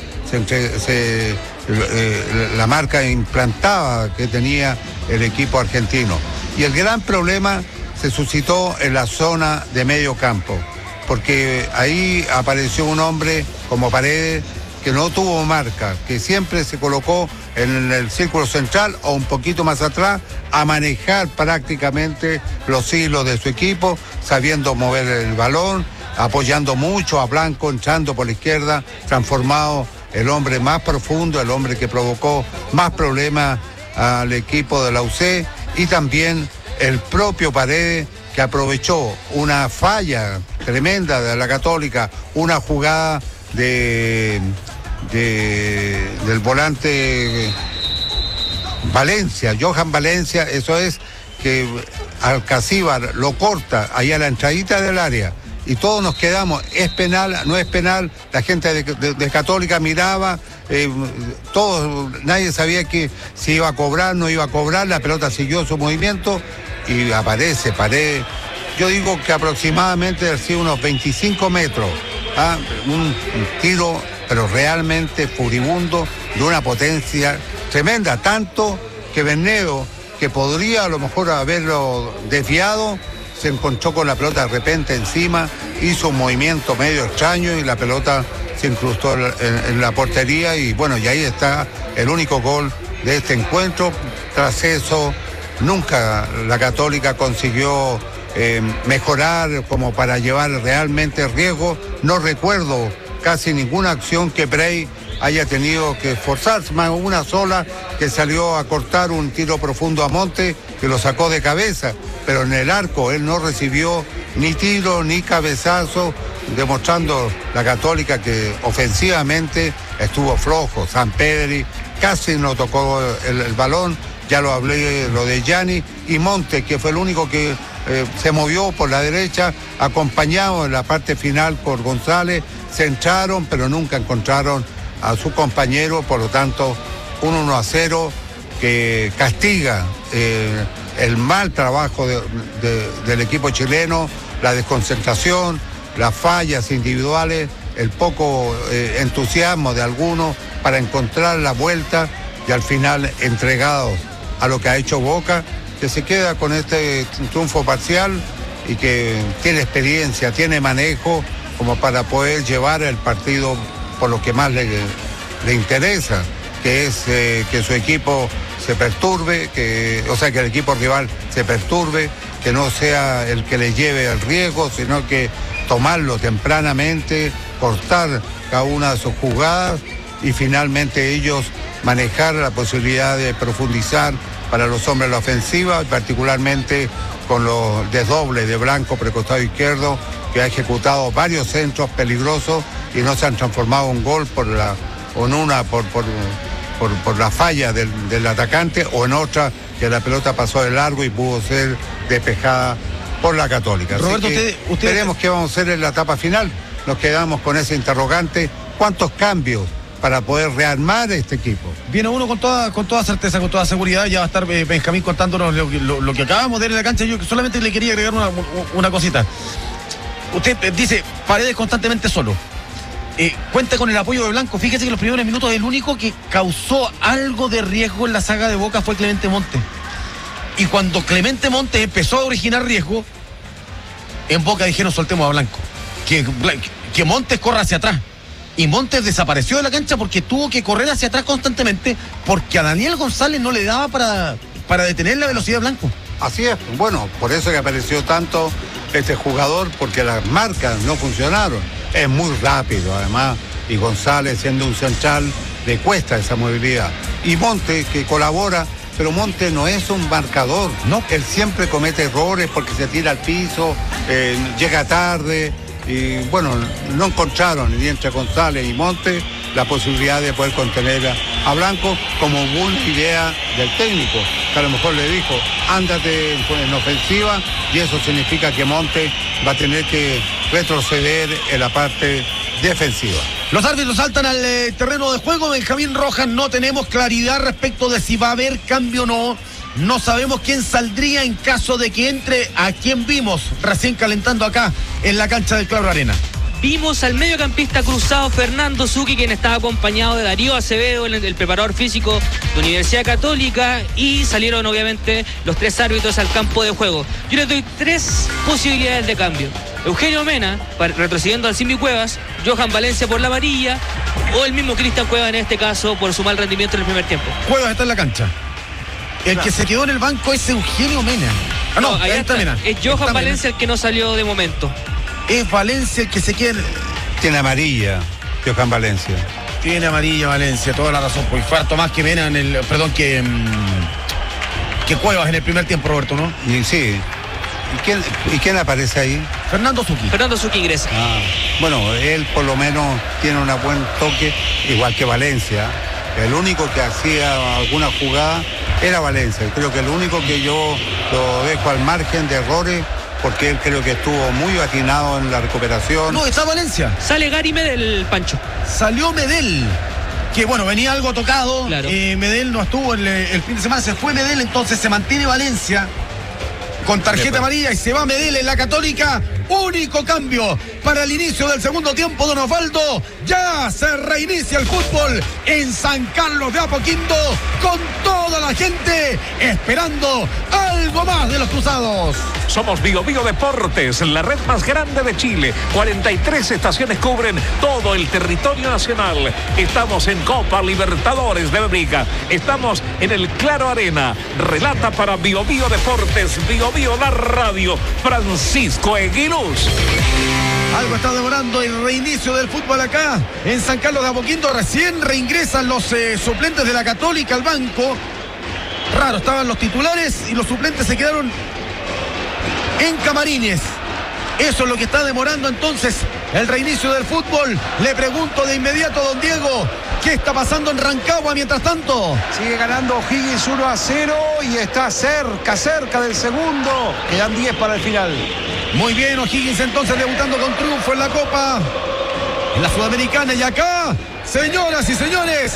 la marca implantaba que tenía el equipo argentino. Y el gran problema se suscitó en la zona de medio campo, porque ahí apareció un hombre como Paredes que no tuvo marca, que siempre se colocó en el círculo central o un poquito más atrás a manejar prácticamente los hilos de su equipo, sabiendo mover el balón, apoyando mucho a Blanco, entrando por la izquierda, transformado el hombre más profundo, el hombre que provocó más problemas al equipo de la UC, y también el propio Paredes, que aprovechó una falla tremenda de la Católica, una jugada del volante Valencia, Johan Valencia, eso es, que Alcacíbar lo corta ahí a la entradita del área, y todos nos quedamos, ¿es penal? ¿No es penal? La gente de Católica miraba, nadie sabía que si iba a cobrar, no iba a cobrar, la pelota siguió su movimiento y aparece Paredes. Yo digo que aproximadamente ha sido unos 25 metros, un tiro pero realmente furibundo, de una potencia tremenda, tanto que Bernedo, que podría a lo mejor haberlo desviado, se encontró con la pelota de repente encima, hizo un movimiento medio extraño y la pelota se incrustó en la portería, y bueno, y ahí está el único gol de este encuentro. Tras eso, nunca la Católica consiguió mejorar como para llevar realmente riesgo. No recuerdo casi ninguna acción que Bray haya tenido que esforzarse, más una sola que salió a cortar un tiro profundo a Monte, que lo sacó de cabeza, pero en el arco él no recibió ni tiro ni cabezazo, demostrando la Católica que ofensivamente estuvo flojo. Sampedri casi no tocó el balón, ya lo hablé, lo de Gianni, y Monte, que fue el único que se movió por la derecha, acompañado en la parte final por González. Se entraron, pero nunca encontraron a su compañero, por lo tanto, un 1-0 que castiga el mal trabajo del equipo chileno, la desconcentración, las fallas individuales, el poco entusiasmo de algunos para encontrar la vuelta, y al final entregados a lo que ha hecho Boca, que se queda con este triunfo parcial y que tiene experiencia, tiene manejo como para poder llevar el partido por lo que más le interesa, que es que su equipo se perturbe, que el equipo rival se perturbe, que no sea el que le lleve el riesgo, sino que tomarlo tempranamente, cortar cada una de sus jugadas y finalmente ellos manejar la posibilidad de profundizar para los hombres de la ofensiva, particularmente con los desdobles de Blanco por el costado izquierdo, que ha ejecutado varios centros peligrosos y no se han transformado en gol por la falla del atacante, o en otra que la pelota pasó de largo y pudo ser despejada por la Católica. Roberto, usted veremos qué vamos a hacer en la etapa final. Nos quedamos con ese interrogante: ¿cuántos cambios para poder rearmar este equipo? Viene uno con toda certeza, con toda seguridad. Ya va a estar Benjamín contándonos lo que acabamos de ver en la cancha. Yo solamente le quería agregar una cosita. Usted dice Paredes constantemente solo. cuenta con el apoyo de Blanco. Fíjese que en los primeros minutos el único que causó algo de riesgo en la saga de Boca fue Clemente Montes. Y cuando Clemente Montes empezó a originar riesgo, en Boca dijeron soltemos a Blanco. Que Montes corra hacia atrás. Y Montes desapareció de la cancha porque tuvo que correr hacia atrás constantemente porque a Daniel González no le daba para detener la velocidad de Blanco. Así es, bueno, por eso que apareció tanto este jugador, porque las marcas no funcionaron. Es muy rápido, además, y González, siendo un central, le cuesta esa movilidad. Y Montes, que colabora, pero Montes no es un marcador. No. Él siempre comete errores porque se tira al piso, llega tarde, y bueno, no encontraron ni entre González y Montes la posibilidad de poder contener a Blanco, como una idea del técnico, que a lo mejor le dijo, ándate en ofensiva, y eso significa que Montes va a tener que retroceder en la parte defensiva. Los árbitros saltan al terreno de juego. Benjamín Rojas, no tenemos claridad respecto de si va a haber cambio o no. No sabemos quién saldría en caso de que entre a quien vimos recién calentando acá en la cancha del Claro Arena. Vimos al mediocampista cruzado Fernando Zucchi, quien estaba acompañado de Darío Acevedo, el preparador físico de Universidad Católica, y salieron obviamente los 3 árbitros al campo de juego. Yo les doy 3 posibilidades de cambio: Eugenio Mena, retrocediendo al Simi Cuevas, Johan Valencia por la amarilla, o el mismo Cristian Cuevas en este caso por su mal rendimiento en el primer tiempo. Cuevas está en la cancha. El que se quedó en el banco es Eugenio Mena. No, ahí está Mena. Es Johan Valencia el que no salió de momento. Es Valencia el que se queda. Tiene amarilla, Johan Valencia. Tiene amarilla Valencia, toda la razón. Pues fue harto más que Mena en el. Perdón, que Cuevas en el primer tiempo, Roberto, ¿no? Y sí. ¿Y quién aparece ahí? Fernando Zucchi. Fernando Zucchi ingresa. Bueno, él por lo menos tiene un buen toque, igual que Valencia. El único que hacía alguna jugada era Valencia. Creo que el único que yo lo dejo al margen de errores, porque él creo que estuvo muy atinado en la recuperación. No, está Valencia. Sale Gary Medel, Pancho. Salió Medel, que bueno, venía algo tocado. Claro. Medel no estuvo el fin de semana, se fue Medel, entonces se mantiene Valencia con tarjeta amarilla y se va Medel en la Católica. Único cambio para el inicio del segundo tiempo, don Osvaldo. Ya se reinicia el fútbol en San Carlos de Apoquindo, con toda la gente esperando algo más de los cruzados. Somos Bio Bio Deportes, la red más grande de Chile. 43 estaciones cubren todo el territorio nacional. Estamos en Copa Libertadores de América. Estamos en el Claro Arena. Relata para Bio Bio Deportes, Bio Bio la radio, Francisco Eguiluz. Algo está demorando el reinicio del fútbol acá en San Carlos de Apoquindo. Recién reingresan los suplentes de la Católica al banco. Raro, estaban los titulares y los suplentes se quedaron en camarines. Eso es lo que está demorando entonces el reinicio del fútbol. Le pregunto de inmediato a don Diego, ¿qué está pasando en Rancagua mientras tanto? Sigue ganando O'Higgins 1-0 y está cerca del segundo. Quedan 10 para el final. Muy bien, O'Higgins entonces debutando con triunfo en la Copa, en la Sudamericana. Y acá, señoras y señores,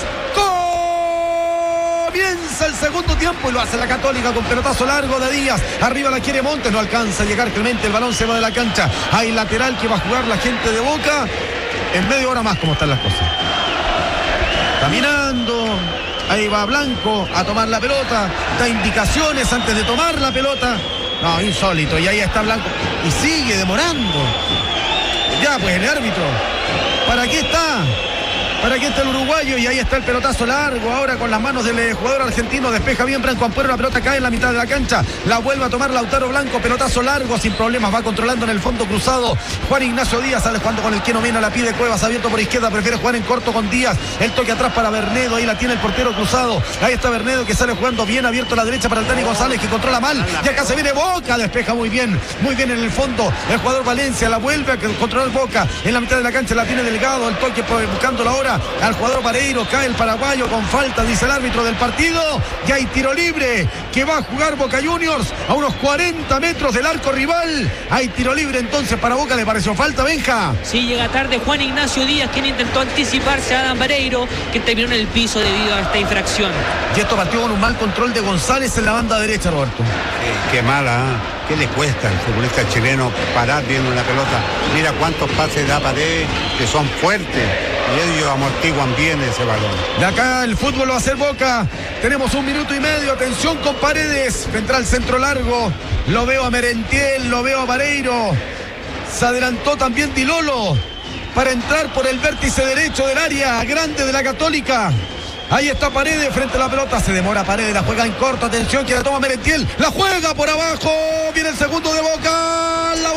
comienza el segundo tiempo y lo hace la Católica con pelotazo largo de Díaz. Arriba la quiere Montes, no alcanza a llegar Clemente, el balón se va de la cancha. Hay lateral que va a jugar la gente de Boca. En media hora más, como están las cosas. Caminando, ahí va Blanco a tomar la pelota, da indicaciones antes de tomar la pelota. No, insólito, y ahí está Blanco y sigue demorando. Ya, pues el árbitro, ¿para qué está? ¿Para qué está el uruguayo? Y ahí está el pelotazo largo ahora con las manos del jugador argentino. Despeja bien Branco Ampuero, la pelota cae en la mitad de la cancha. La vuelve a tomar Lautaro Blanco, pelotazo largo sin problemas, va controlando en el fondo cruzado. Juan Ignacio Díaz sale jugando con el Quino Mena, la pide Cuevas, abierto por izquierda, prefiere jugar en corto con Díaz. El toque atrás para Bernedo, ahí la tiene el portero cruzado. Ahí está Bernedo que sale jugando bien abierto a la derecha para el Dani González, que controla mal. Y acá se viene Boca, despeja muy bien en el fondo. El jugador Valencia la vuelve a controlar Boca. En la mitad de la cancha la tiene Delgado, el toque buscando la hora. ahora al jugador Vareiro, cae el paraguayo con falta, dice el árbitro del partido, y hay tiro libre que va a jugar Boca Juniors a unos 40 metros del arco rival. Hay tiro libre entonces para Boca. ¿Le pareció falta, Benja? Sí, llega tarde Juan Ignacio Díaz, quien intentó anticiparse a Adam Vareiro, que terminó en el piso debido a esta infracción. Y esto partió con un mal control de González en la banda derecha, Roberto. Qué mala, ¿eh? ¿Qué le cuesta al futbolista chileno parar bien una pelota? Mira cuántos pases da Paredes, que son fuertes, y ellos amortiguan bien ese balón. De acá el fútbol lo va a hacer Boca. Tenemos 1 minuto y medio. Atención con Paredes. Vendrá el centro largo. Lo veo a Merentiel, lo veo a Vareiro. Se adelantó también Di Lolo para entrar por el vértice derecho del área grande de la Católica. Ahí está Paredes frente a la pelota. Se demora Paredes, la juega en corto. Atención que la toma Merentiel. La juega por abajo. Viene el segundo de Boca. En la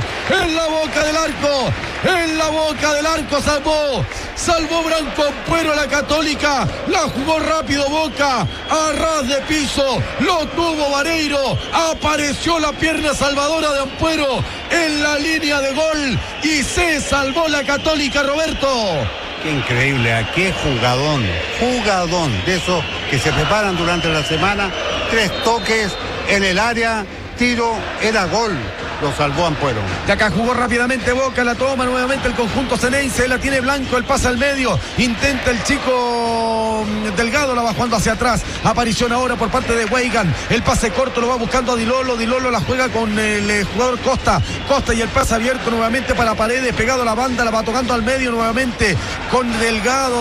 boca del arco. En la boca del arco salvó Branco Ampuero a la Católica. La jugó rápido Boca. A ras de piso. Lo tuvo Vareiro. Apareció la pierna salvadora de Ampuero en la línea de gol. Y se salvó la Católica, Roberto. Qué increíble, qué jugadón de esos que se preparan durante la semana, 3 toques en el área, tiro, era gol. Lo salvó Ampuero. De acá jugó rápidamente Boca, la toma nuevamente el conjunto ceneice, la tiene Blanco, el pase al medio, intenta el chico Delgado, la va jugando hacia atrás, aparición ahora por parte de Weigan, el pase corto lo va buscando a Di Lolo la juega con el jugador Costa y el pase abierto nuevamente para Paredes, pegado a la banda, la va tocando al medio nuevamente con Delgado,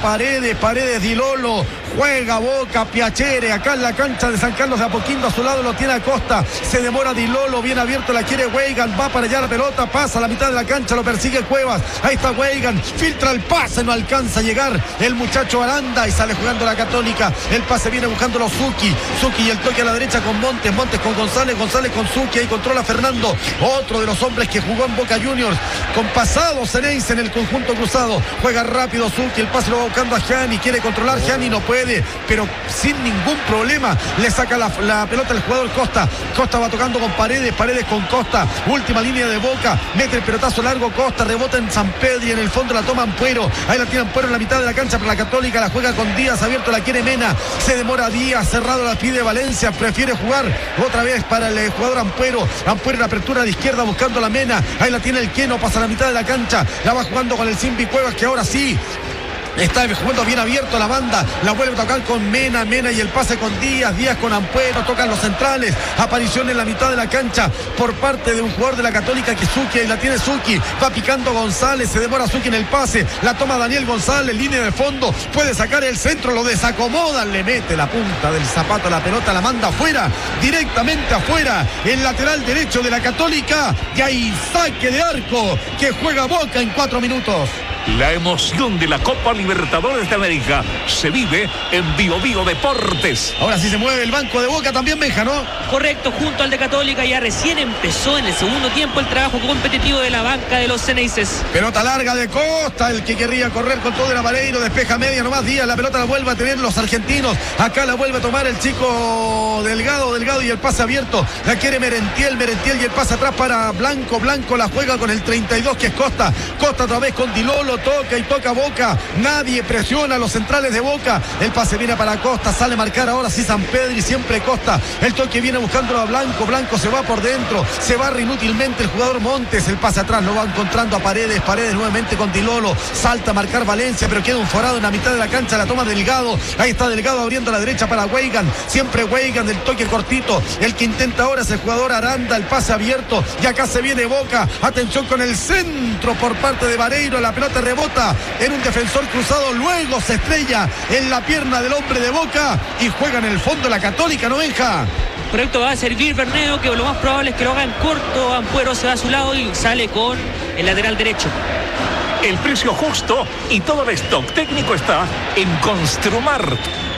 Paredes, Di Lolo, juega Boca, Piacere, acá en la cancha de San Carlos de Apoquindo, a su lado lo tiene a Costa, se demora Di Lolo, bien abierto, la quiere Weigan, va para allá la pelota, pasa a la mitad de la cancha, lo persigue Cuevas, ahí está Weigan, filtra el pase, no alcanza a llegar el muchacho Aranda y sale jugando la Católica, el pase viene buscándolo Zucchi y el toque a la derecha con Montes con González con Zucchi, ahí controla Fernando, otro de los hombres que jugó en Boca Juniors, con pasado Ceneice en el conjunto cruzado, juega rápido Zucchi, el pase lo va buscando a Gianni, quiere controlar Gianni, no puede, pero sin ningún problema, le saca la pelota el jugador Costa va tocando con Paredes con Costa, última línea de Boca, mete el pelotazo largo Costa, rebota en San Pedro y en el fondo la toma Ampuero, ahí la tiene Ampuero en la mitad de la cancha para la Católica, la juega con Díaz abierto, la quiere Mena, se demora Díaz, cerrado la pide Valencia, prefiere jugar otra vez para el jugador Ampuero en la apertura de izquierda buscando la Mena, ahí la tiene el Queno, pasa a la mitad de la cancha, la va jugando con el Simbi Cuevas que ahora sí está jugando bien abierto la banda, la vuelve a tocar con Mena y el pase con Díaz con Ampuero, tocan los centrales, aparición en la mitad de la cancha por parte de un jugador de la Católica que Zucchi, y la tiene Zucchi, va picando González, se demora Zucchi en el pase, la toma Daniel González, línea de fondo, puede sacar el centro, lo desacomodan, le mete la punta del zapato a la pelota, la manda afuera, directamente afuera, el lateral derecho de la Católica, y hay saque de arco que juega Boca en 4 minutos. La emoción de la Copa Libertadores de América se vive en Bio Bio Deportes. Ahora sí se mueve el banco de Boca también, Benja, ¿no? Correcto, junto al de Católica, ya recién empezó en el segundo tiempo el trabajo competitivo de la banca de los ceneices. Pelota larga de Costa, el que querría correr con todo el Vareiro, despeja media nomás Díaz, la pelota la vuelve a tener los argentinos, acá la vuelve a tomar el chico Delgado y el pase abierto, la quiere Merentiel y el pase atrás para Blanco la juega con el 32 que es Costa otra vez con Di Lolo, toca Boca, nadie presiona a los centrales de Boca, el pase viene para Costa, sale a marcar ahora sí San Pedro y siempre Costa, el toque viene buscándolo a Blanco se va por dentro, se barra inútilmente el jugador Montes, el pase atrás lo va encontrando a Paredes nuevamente con Di Lolo, salta a marcar Valencia, pero queda un forado en la mitad de la cancha, la toma Delgado, ahí está Delgado abriendo a la derecha para Weigan, siempre Weigan, el toque cortito, el que intenta ahora es el jugador Aranda, el pase abierto, y acá se viene Boca, atención con el centro por parte de Vareiro, la pelota rebota en un defensor cruzado, luego se estrella en la pierna del hombre de Boca y juega en el fondo la Católica, ¿no, Benja? Correcto, va a servir Berneo, que lo más probable es que lo haga en corto, Ampuero se va a su lado y sale con el lateral derecho. El precio justo y todo el stock técnico está en Construmart.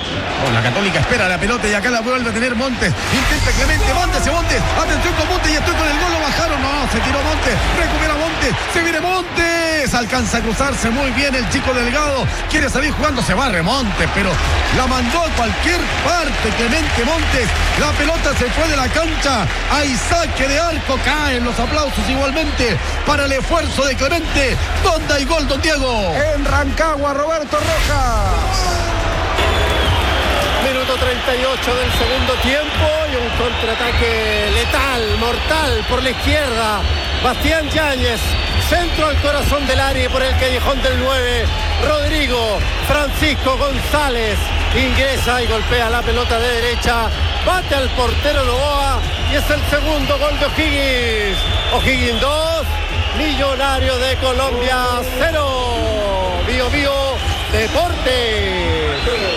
La Católica espera la pelota y acá la vuelve a tener Montes. Intenta Clemente, Montes. Atención con Montes y estoy con el gol, lo bajaron. No, se tiró Montes. Recupera Montes. Se viene Montes. Alcanza a cruzarse muy bien el chico Delgado. Quiere salir jugando, se barre Montes, pero la mandó a cualquier parte Clemente Montes. La pelota se fue de la cancha. Hay saque de arco. Caen los aplausos igualmente para el esfuerzo de Clemente. ¿Dónde hay gol, don Diego? En Rancagua, Roberto Rojas. Minuto 38 del segundo tiempo y un contraataque letal, mortal por la izquierda. Bastián Yáñez, centro al corazón del área y por el callejón del 9. Rodrigo Francisco González ingresa y golpea la pelota de derecha. Bate al portero Novoa y es el segundo gol de O'Higgins. O'Higgins 2, Millonario de Colombia 0. Bio Bio Deportes.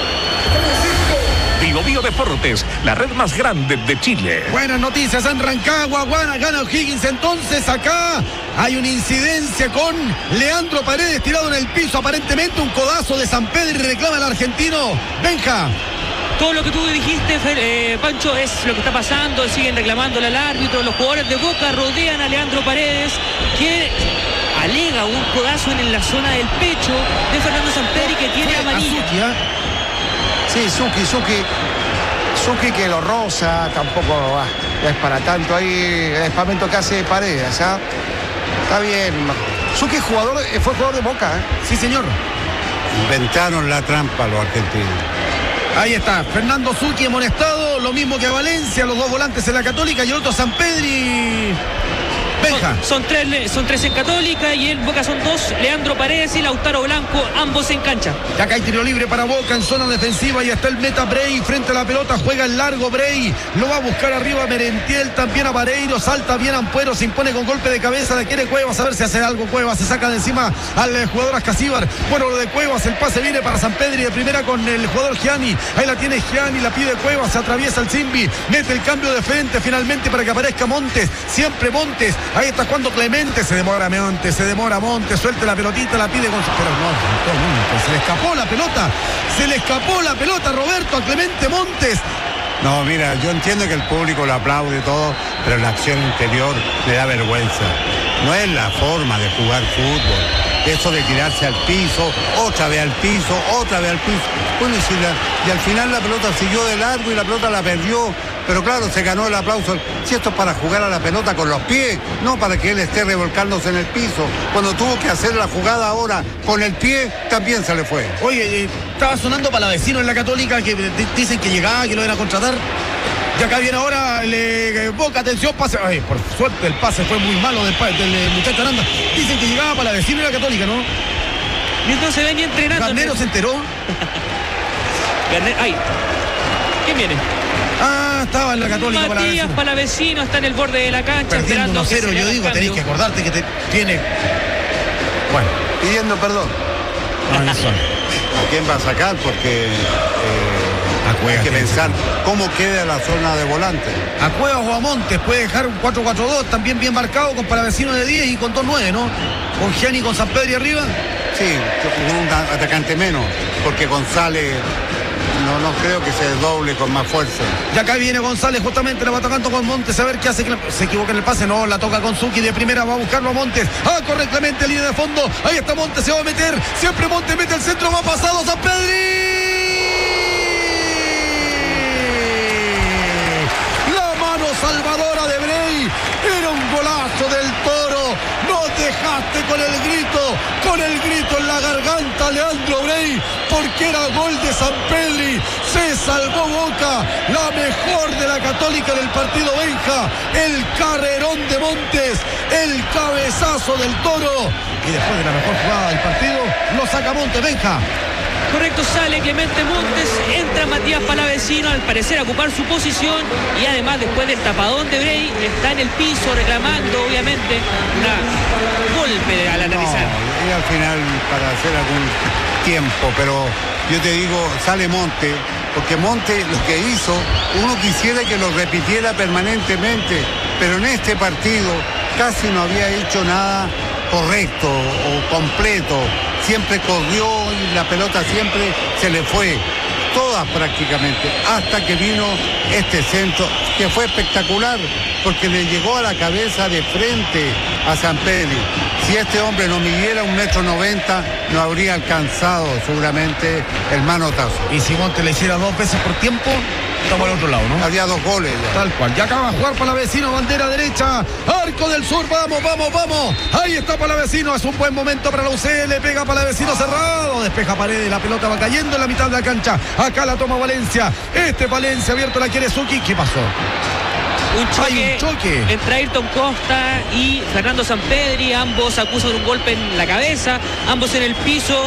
Bio Deportes, la red más grande de Chile. Buenas noticias en Rancagua, gana O'Higgins. Entonces acá hay una incidencia con Leandro Paredes tirado en el piso, aparentemente un codazo de San Pedro y reclama el argentino. Benja. Todo lo que tú dijiste, Pancho, es lo que está pasando. Siguen reclamándole al árbitro. Los jugadores de Boca rodean a Leandro Paredes, que alega un codazo en la zona del pecho de Fernando Sampedri, que tiene amarilla. Sí, Suki que lo roza, tampoco es para tanto ahí el espamento que hace Paredes, ¿ah? Está bien. Suki fue jugador de Boca, ¿eh? Sí, señor. Inventaron la trampa los argentinos. Ahí está, Fernando Suki amonestado, lo mismo que a Valencia, los dos volantes en la Católica y el otro Sampedri. Benja. Son tres en Católica y en Boca son dos, Leandro Paredes y Lautaro Blanco, ambos en cancha. Y acá hay tiro libre para Boca en zona defensiva y está el meta Brey frente a la pelota, juega el largo Brey, lo va a buscar arriba Merentiel, también a Vareiro, salta bien Ampuero, se impone con golpe de cabeza, la quiere Cuevas, a ver si hace algo Cuevas, se saca de encima al jugador Ascasíbar. Bueno, lo de Cuevas, el pase viene para Sampedri de primera con el jugador Gianni, ahí la tiene Gianni, la pide Cuevas, se atraviesa el Zimbi, mete el cambio de frente finalmente para que aparezca Montes, siempre Montes. Ahí está jugando Clemente, se demora Montes, suelta la pelotita, la pide con... Pero no, se le escapó la pelota, Roberto, a Clemente Montes. No, mira, yo entiendo que el público lo aplaude y todo, pero la acción interior le da vergüenza. No es la forma de jugar fútbol. Eso de tirarse al piso, otra vez al piso. Bueno, y al final la pelota siguió de largo y la pelota la perdió. Pero claro, se ganó el aplauso. Si esto es para jugar a la pelota con los pies, no para que él esté revolcándose en el piso. Cuando tuvo que hacer la jugada ahora con el pie, también se le fue. Oye, estaba sonando para la vecino en la Católica, que dicen que llegaba, que lo iban a contratar. Y acá viene ahora Boca, atención, pase. Ay, por suerte el pase fue muy malo del muchacho Aranda. Dicen que llegaba para la vecino en la Católica, ¿no? Y entonces venía entrenando. Garnero se enteró. Ay, ¿quién viene? Estaba en la Católica. Matías Palavecino está en el borde de la cancha. Perdiendo 1-0, yo digo, tenés que acordarte que tiene... Bueno. Pidiendo perdón. ¿A quién va a sacar? Porque hay que pensar cómo queda la zona de volante. A Cuevas o a Montes, puede dejar un 4-4-2, también bien marcado, con Palavecino de 10 y con 2-9, ¿no? Con Gianni y con Sampedri arriba. Sí, un atacante menos, porque González... No creo que se doble con más fuerza. Y acá viene González, justamente le va tocando con Montes, a ver qué hace. Se equivoca en el pase, no, la toca con Suki de primera, va a buscarlo a Montes. Corre Clemente, línea de fondo, ahí está Montes, se va a meter, siempre Montes mete el centro, va pasado Sampedri. La mano salvadora de Brey, era un golazo del Toro. No dejaste con el grito en la garganta, Leandro Brey, porque era gol de Sampedri. Se salvó Boca, la mejor de la Católica del partido, Benja. El carrerón de Montes, el cabezazo del Toro. Y después de la mejor jugada del partido, lo saca Montes, Benja. Correcto, sale Clemente Montes, entra Matías Palavecino, al parecer a ocupar su posición, y además después del tapadón de Brey está en el piso reclamando obviamente un golpe al aterrizar. Y al final para hacer algún tiempo, pero yo te digo, sale Montes, porque Montes lo que hizo, uno quisiera que lo repitiera permanentemente, pero en este partido casi no había hecho nada correcto o completo. Siempre corrió y la pelota siempre se le fue. todas prácticamente, hasta que vino este centro, que fue espectacular, porque le llegó a la cabeza de frente a Sampedri. Si este hombre no midiera 1,90 m, no habría alcanzado seguramente el manotazo. Y si Montes le hiciera 2 veces por tiempo, estamos al otro lado, ¿no? Habría 2 goles ya. Tal cual. Ya acaba de jugar Palavecino, bandera derecha, Arco del Sur, vamos, vamos, vamos. Ahí está Palavecino, es un buen momento para la UC, le pega Palavecino cerrado, despeja Paredes, la pelota va cayendo en la mitad de la cancha. Acá la toma Valencia, Valencia abierto la quiere Zucchi. ¿Qué pasó? Un choque entre Ayrton Costa y Fernando Sampedri, ambos acusan un golpe en la cabeza, ambos en el piso.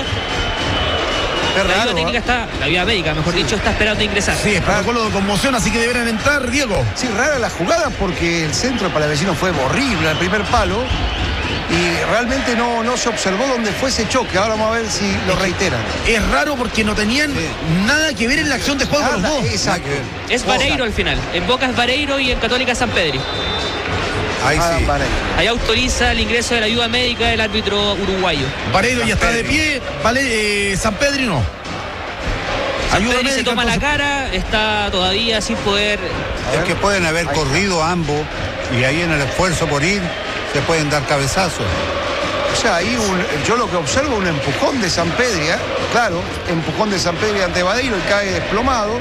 La vía médica, mejor dicho, está esperando ingresar. Sí, es protocolo de conmoción, así que deberán entrar, Diego. Sí, rara la jugada porque el centro para el vecino fue horrible al primer palo y realmente no se observó dónde fue ese choque. Ahora vamos a ver si lo reiteran. Es raro porque no tenían nada que ver en la acción de juego los dos. Exacto. Es Vareiro al final. En Boca es Vareiro y en Católica Sampedri. Ahí sí. Ahí autoriza el ingreso de la ayuda médica del árbitro uruguayo. Vareiro ya está de pie, Sampedri no. Sampedri se toma la cara, está todavía sin poder. Es que pueden haber corrido ambos y ahí en el esfuerzo por ir se pueden dar cabezazos. O sea, ahí yo lo que observo un empujón de Sampedri, claro, empujón de Sampedri ante Vareiro y cae desplomado.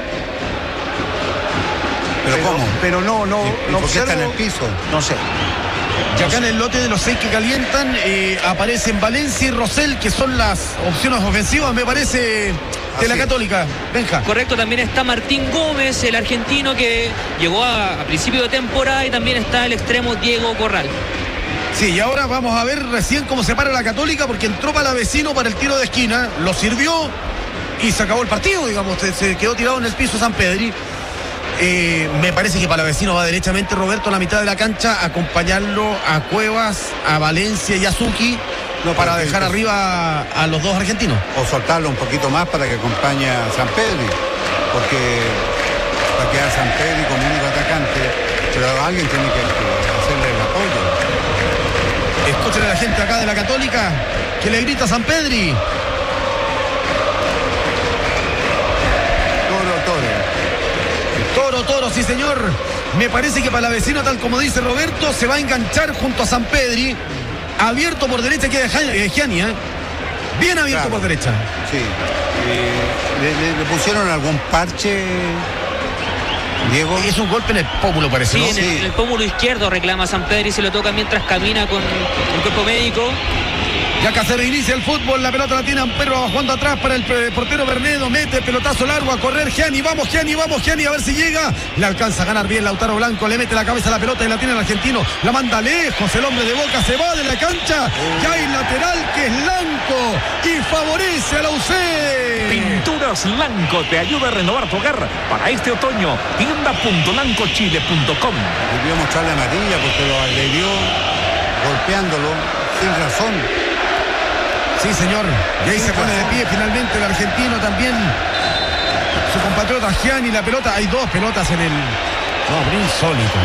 ¿Pero cómo? Pero no ¿Por qué está en el piso? No sé. Y acá en el lote de los 6 que calientan aparecen Valencia y Rosell, que son las opciones ofensivas, me parece, de la Católica. Benja. Correcto, también está Martín Gómez, el argentino que llegó a principio de temporada, y también está el extremo Diego Corral. Sí, y ahora vamos a ver recién cómo se para la Católica, porque entró Palavecino para el tiro de esquina, lo sirvió y se acabó el partido, digamos, se quedó tirado en el piso Sampedri. Me parece que Palavecino va derechamente, Roberto, a la mitad de la cancha, a acompañarlo a Cuevas, a Valencia y a Zucchi, para dejar arriba a los dos argentinos. O soltarlo un poquito más para que acompañe a Sampedri, porque va a quedar Sampedri como único atacante, pero alguien tiene que hacerle el apoyo. Escuchen a la gente acá de la Católica que le grita a Sampedri. Toro, sí señor. Me parece que Palavecino, tal como dice Roberto, se va a enganchar junto a Sampedri. Abierto por derecha queda Gianni, bien abierto por derecha. Sí. ¿Le pusieron algún parche, Diego? Es un golpe en el pómulo, parece, ¿no? En el pómulo izquierdo reclama Sampedri, se lo toca mientras camina con el cuerpo médico. Ya que se reinicia el fútbol, la pelota la tiene Ampero jugando atrás para el portero Bernedo, mete pelotazo largo a correr Gianni, vamos Gianni, a ver si llega, le alcanza a ganar bien Lautaro Blanco, le mete la cabeza a la pelota y la tiene el argentino, la manda lejos, el hombre de Boca se va de la cancha, y hay lateral que es Blanco y favorece a la UC. Pinturas Blanco te ayuda a renovar tu hogar para este otoño. tienda.lancochile.com. Debió mostrarle amarilla porque lo agredió golpeándolo sin razón. Sí, señor. Y ahí se pone de pie finalmente el argentino también. Su compatriota Gianni, la pelota. Hay 2 pelotas en el... No, pero insólito.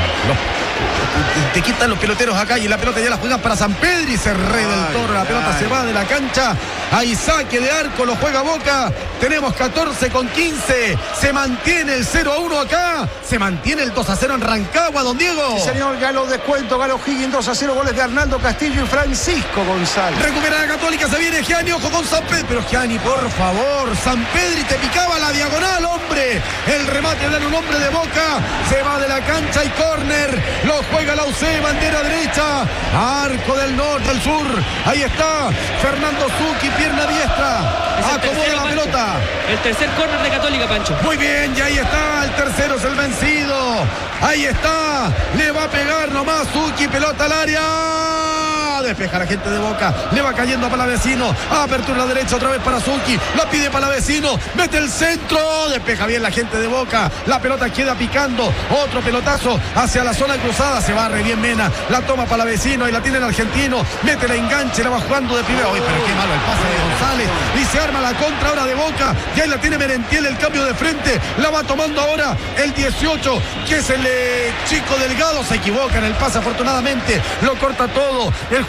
Te quitan los peloteros acá y la pelota ya la juegan para Sampedri. Se reda el Toro, la pelota se va de la cancha. Hay saque de arco, lo juega Boca. Tenemos 14:15. Se mantiene el 0-1 acá. Se mantiene el 2-0 en Rancagua, don Diego. Sí, señor, Galo descuento, Galo Higgins 2-0, goles de Arnaldo Castillo y Francisco González. Recupera la Católica, se viene Gianni, ojo con Sampedri. Pero Gianni, por favor, Sampedri te picaba la diagonal, hombre. El remate de un hombre de Boca. Se va de la cancha y córner. Lo juega la UC, bandera derecha. Arco del norte, del sur. Ahí está Fernando Zucchi, pierna diestra. Acomoda la pelota. El tercer córner de Católica, Pancho. Muy bien, y ahí está. El tercero es el vencido. Ahí está. Le va a pegar nomás Zucchi, pelota al área. Despeja la gente de Boca, le va cayendo a Palavecino, apertura a la derecha otra vez para Zucchi, la pide Palavecino, mete el centro, despeja bien la gente de Boca, la pelota queda picando, otro pelotazo hacia la zona cruzada, se barre bien Mena, la toma Palavecino y la tiene el argentino, mete la enganche, la va jugando de primera, uy, pero qué malo el pase de González, y se arma la contra ahora de Boca, y ahí la tiene Merentiel, el cambio de frente, la va tomando ahora el 18, que es el Chico Delgado, se equivoca en el pase afortunadamente, lo corta todo, el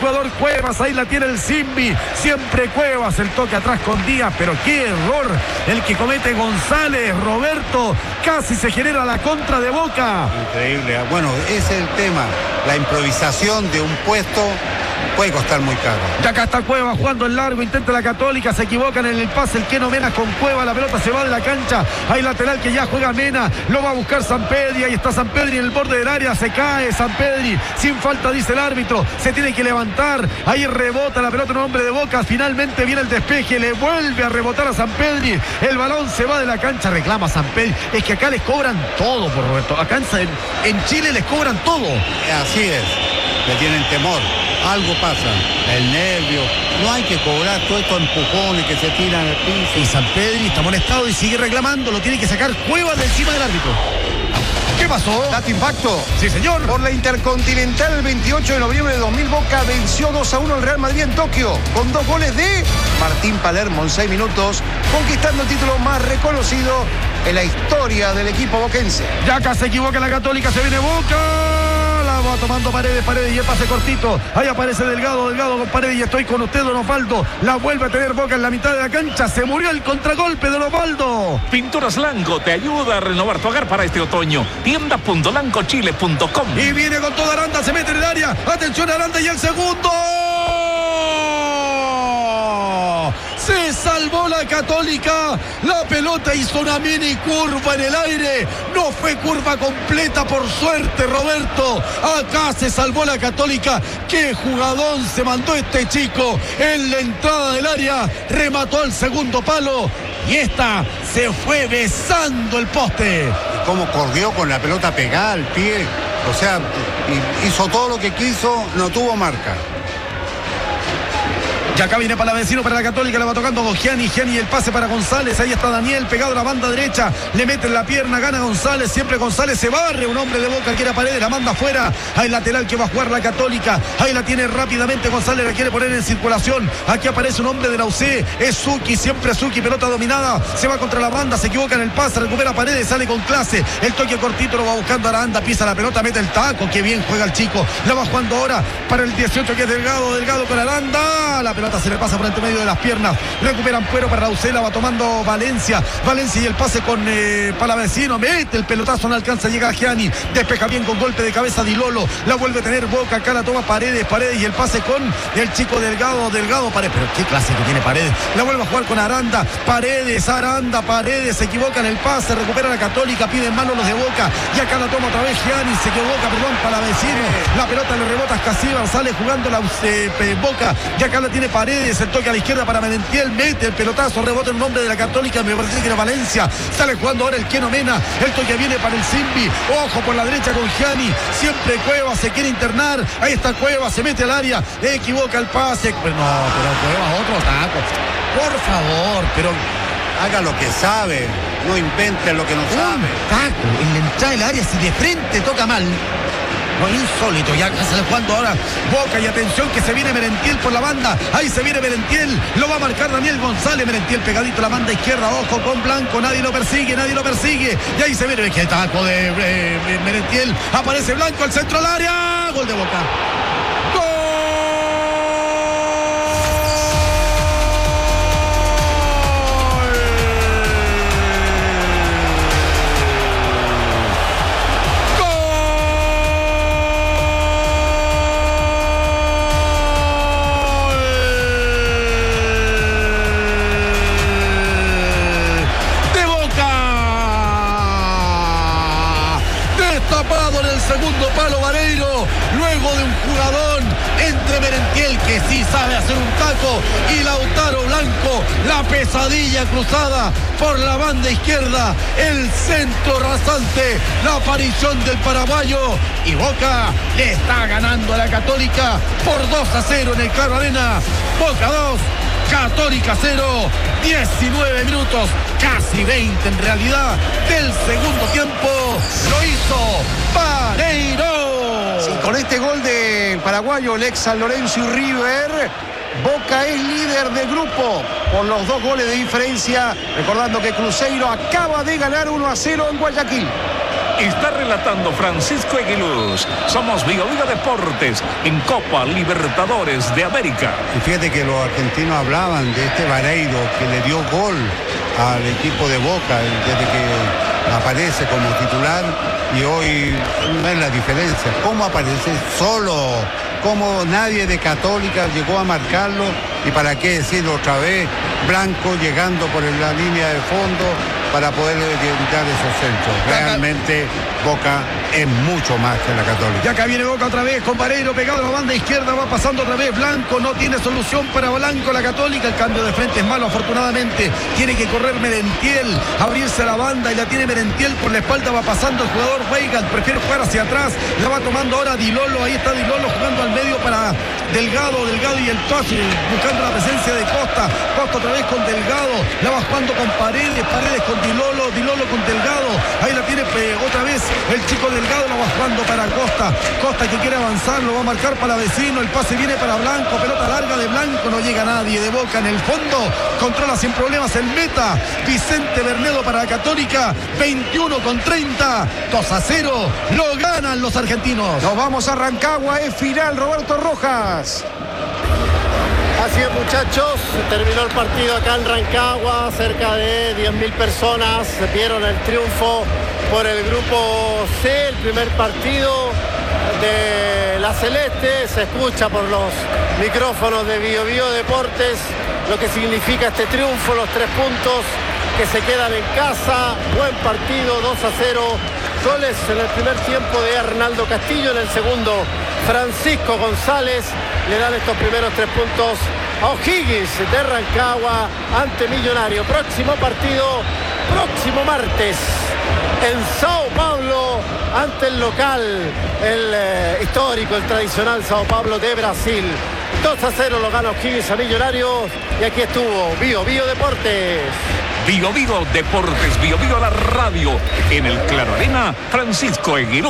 jugador Cuevas, ahí la tiene el Simbi, siempre Cuevas, el toque atrás con Díaz, pero qué error el que comete González, Roberto, casi se genera la contra de Boca. Increíble, bueno, ese es el tema, la improvisación de un puesto puede costar muy caro. Ya acá está Cuevas jugando en largo, intenta la Católica, se equivocan en el pase, el Keno Mena con Cuevas, la pelota se va de la cancha, hay lateral que ya juega Mena, lo va a buscar Sampedri, ahí está Sampedri en el borde del área, se cae Sampedri, sin falta dice el árbitro, se tiene que levantar, ahí rebota la pelota en nombre de Boca, finalmente viene el despeje, le vuelve a rebotar a Sampedri, el balón se va de la cancha, reclama Sampedri, es que acá les cobran todo por Roberto, acá en Chile les cobran todo. Así es, le tienen temor. Algo pasa, el nervio, no hay que cobrar todos estos empujones que se tiran al piso. Y Sampedri está molestado y sigue reclamando, lo tiene que sacar Cuevas de encima del árbitro. ¿Qué pasó? Dato impacto. Sí, señor. Por la Intercontinental el 28 de noviembre de 2000, Boca venció 2-1 al Real Madrid en Tokio, con 2 goles de Martín Palermo en 6 minutos, conquistando el título más reconocido en la historia del equipo boquense. Ya acá se equivoca la Católica, se viene Boca. Va tomando Paredes y el pase cortito, ahí aparece Delgado con Paredes y estoy con usted, don Osvaldo, la vuelve a tener Boca en la mitad de la cancha, se murió el contragolpe de don Osvaldo. Pinturas Lanco te ayuda a renovar tu hogar para este otoño, tienda.lancochile.com. Y viene con toda Aranda, se mete en el área, atención Aranda y el segundo. Se salvó la Católica, la pelota hizo una mini curva en el aire, no fue curva completa por suerte Roberto, acá se salvó la Católica, qué jugadón se mandó este chico en la entrada del área, remató al segundo palo y esta se fue besando el poste. Y cómo corrió con la pelota pegada al pie, o sea, hizo todo lo que quiso, no tuvo marca. Y acá viene Palavecino para la Católica, la va tocando con Gianni y el pase para González, ahí está Daniel pegado a la banda derecha, le mete en la pierna, gana González, siempre González se barre, un hombre de Boca que era Paredes, la manda afuera, hay lateral que va a jugar la Católica, ahí la tiene rápidamente González, la quiere poner en circulación, aquí aparece un hombre de la UC, es Zucchi, siempre Zucchi, pelota dominada, se va contra la banda, se equivoca en el pase, recupera Paredes, sale con clase, el toque cortito lo va buscando Aranda, pisa la pelota, mete el taco, que bien juega el chico, la va jugando ahora para el 18 que es Delgado con Aranda, la pelota se le pasa por entre medio de las piernas, recuperan Puero para Rausela, va tomando Valencia y el pase con Palavecino, mete el pelotazo, no alcanza, llega a Gianni, despeja bien con golpe de cabeza Di Lolo, la vuelve a tener Boca, acá la toma Paredes y el pase con el chico Delgado Paredes, pero qué clase que tiene Paredes, la vuelve a jugar con Aranda, Paredes, se equivoca en el pase, recupera la Católica, pide en mano los de Boca, y acá la toma otra vez Gianni, se equivoca, Palavecino, la pelota le rebota a Escasíbar, sale jugando la Boca, y acá la tiene Paredes, el toque a la izquierda para Merentiel, mete el pelotazo, rebota en nombre de la Católica, me parece que era Valencia, sale jugando ahora el Keno Mena, el toque viene para el Simbi, ojo por la derecha con Gianni, siempre Cuevas se quiere internar, ahí está Cuevas, se mete al área, equivoca el pase, pero Cuevas otro taco, por favor, pero haga lo que sabe, no invente lo que no sabe. Taco en la entrada del área, si de frente toca mal. No, insólito, ya sale jugando ahora Boca y atención que se viene Merentiel por la banda, ahí se viene Merentiel, lo va a marcar Daniel González, Merentiel pegadito a la banda izquierda, ojo con Blanco, nadie lo persigue, y ahí se viene el taco de Merentiel, aparece Blanco al centro del área, gol de Boca. Segundo palo Vareiro, luego de un jugadón entre Merentiel que sí sabe hacer un taco y Lautaro Blanco, la pesadilla cruzada por la banda izquierda, el centro rasante, la aparición del paraguayo y Boca le está ganando a la Católica por 2-0 en el Claro Arena. Boca 2, Católica 0, 19 minutos, casi 20 en realidad, del segundo tiempo, lo hizo Vareiro. Sí, con este gol del paraguayo, el ex San Lorenzo y River, Boca es líder del grupo por los 2 goles de diferencia, recordando que Cruzeiro acaba de ganar 1-0 en Guayaquil. Está relatando Francisco Eguiluz. Somos Bio Bio Deportes en Copa Libertadores de América. Y fíjate que los argentinos hablaban de este Vareiro que le dio gol al equipo de Boca desde que aparece como titular, y hoy no es la diferencia. ¿Cómo aparece solo? ¿Cómo nadie de Católica llegó a marcarlo? Y para qué decirlo otra vez, Blanco llegando por la línea de fondo para poder evitar esos centros. Realmente Boca es mucho más que la Católica. Y acá viene Boca otra vez con Vareiro pegado a la banda izquierda, va pasando otra vez Blanco, no tiene solución para Blanco la Católica, el cambio de frente es malo afortunadamente, tiene que correr Merentiel, abrirse a la banda y la tiene Merentiel por la espalda, va pasando el jugador Weigand, prefiere jugar hacia atrás, la va tomando ahora Dilolo, ahí está Dilolo jugando al medio para Delgado y el Toshi, buscando la presencia de Costa otra vez con Delgado, la va jugando con Paredes con Dilolo con Delgado, ahí la tiene otra vez el chico Delgado, la va jugando para Costa que quiere avanzar, lo va a marcar para Vecino, el pase viene para Blanco, pelota larga de Blanco, no llega nadie de Boca en el fondo, controla sin problemas el meta, Vicente Bernedo para la Católica, 21:30, 2-0, lo ganan los argentinos. Nos vamos a Rancagua, es final, Roberto Rojas. Así es, muchachos, terminó el partido acá en Rancagua, cerca de 10.000 personas vieron el triunfo por el grupo C, el primer partido de la Celeste. Se escucha por los micrófonos de Bio Bio Deportes lo que significa este triunfo, los 3 puntos que se quedan en casa, buen partido, 2-0, goles en el primer tiempo de Arnaldo Castillo, en el segundo Francisco González, le dan estos primeros 3 puntos a O'Higgins de Rancagua ante Millonario. Próximo partido, próximo martes en Sao Paulo ante el local, el histórico, el tradicional Sao Paulo de Brasil. 2-0 lo gana O'Higgins a Millonarios y aquí estuvo Bio Bio Deportes. Bio Bio Deportes, Bio Bio la radio. En el Claro Arena, Francisco Eguiluz.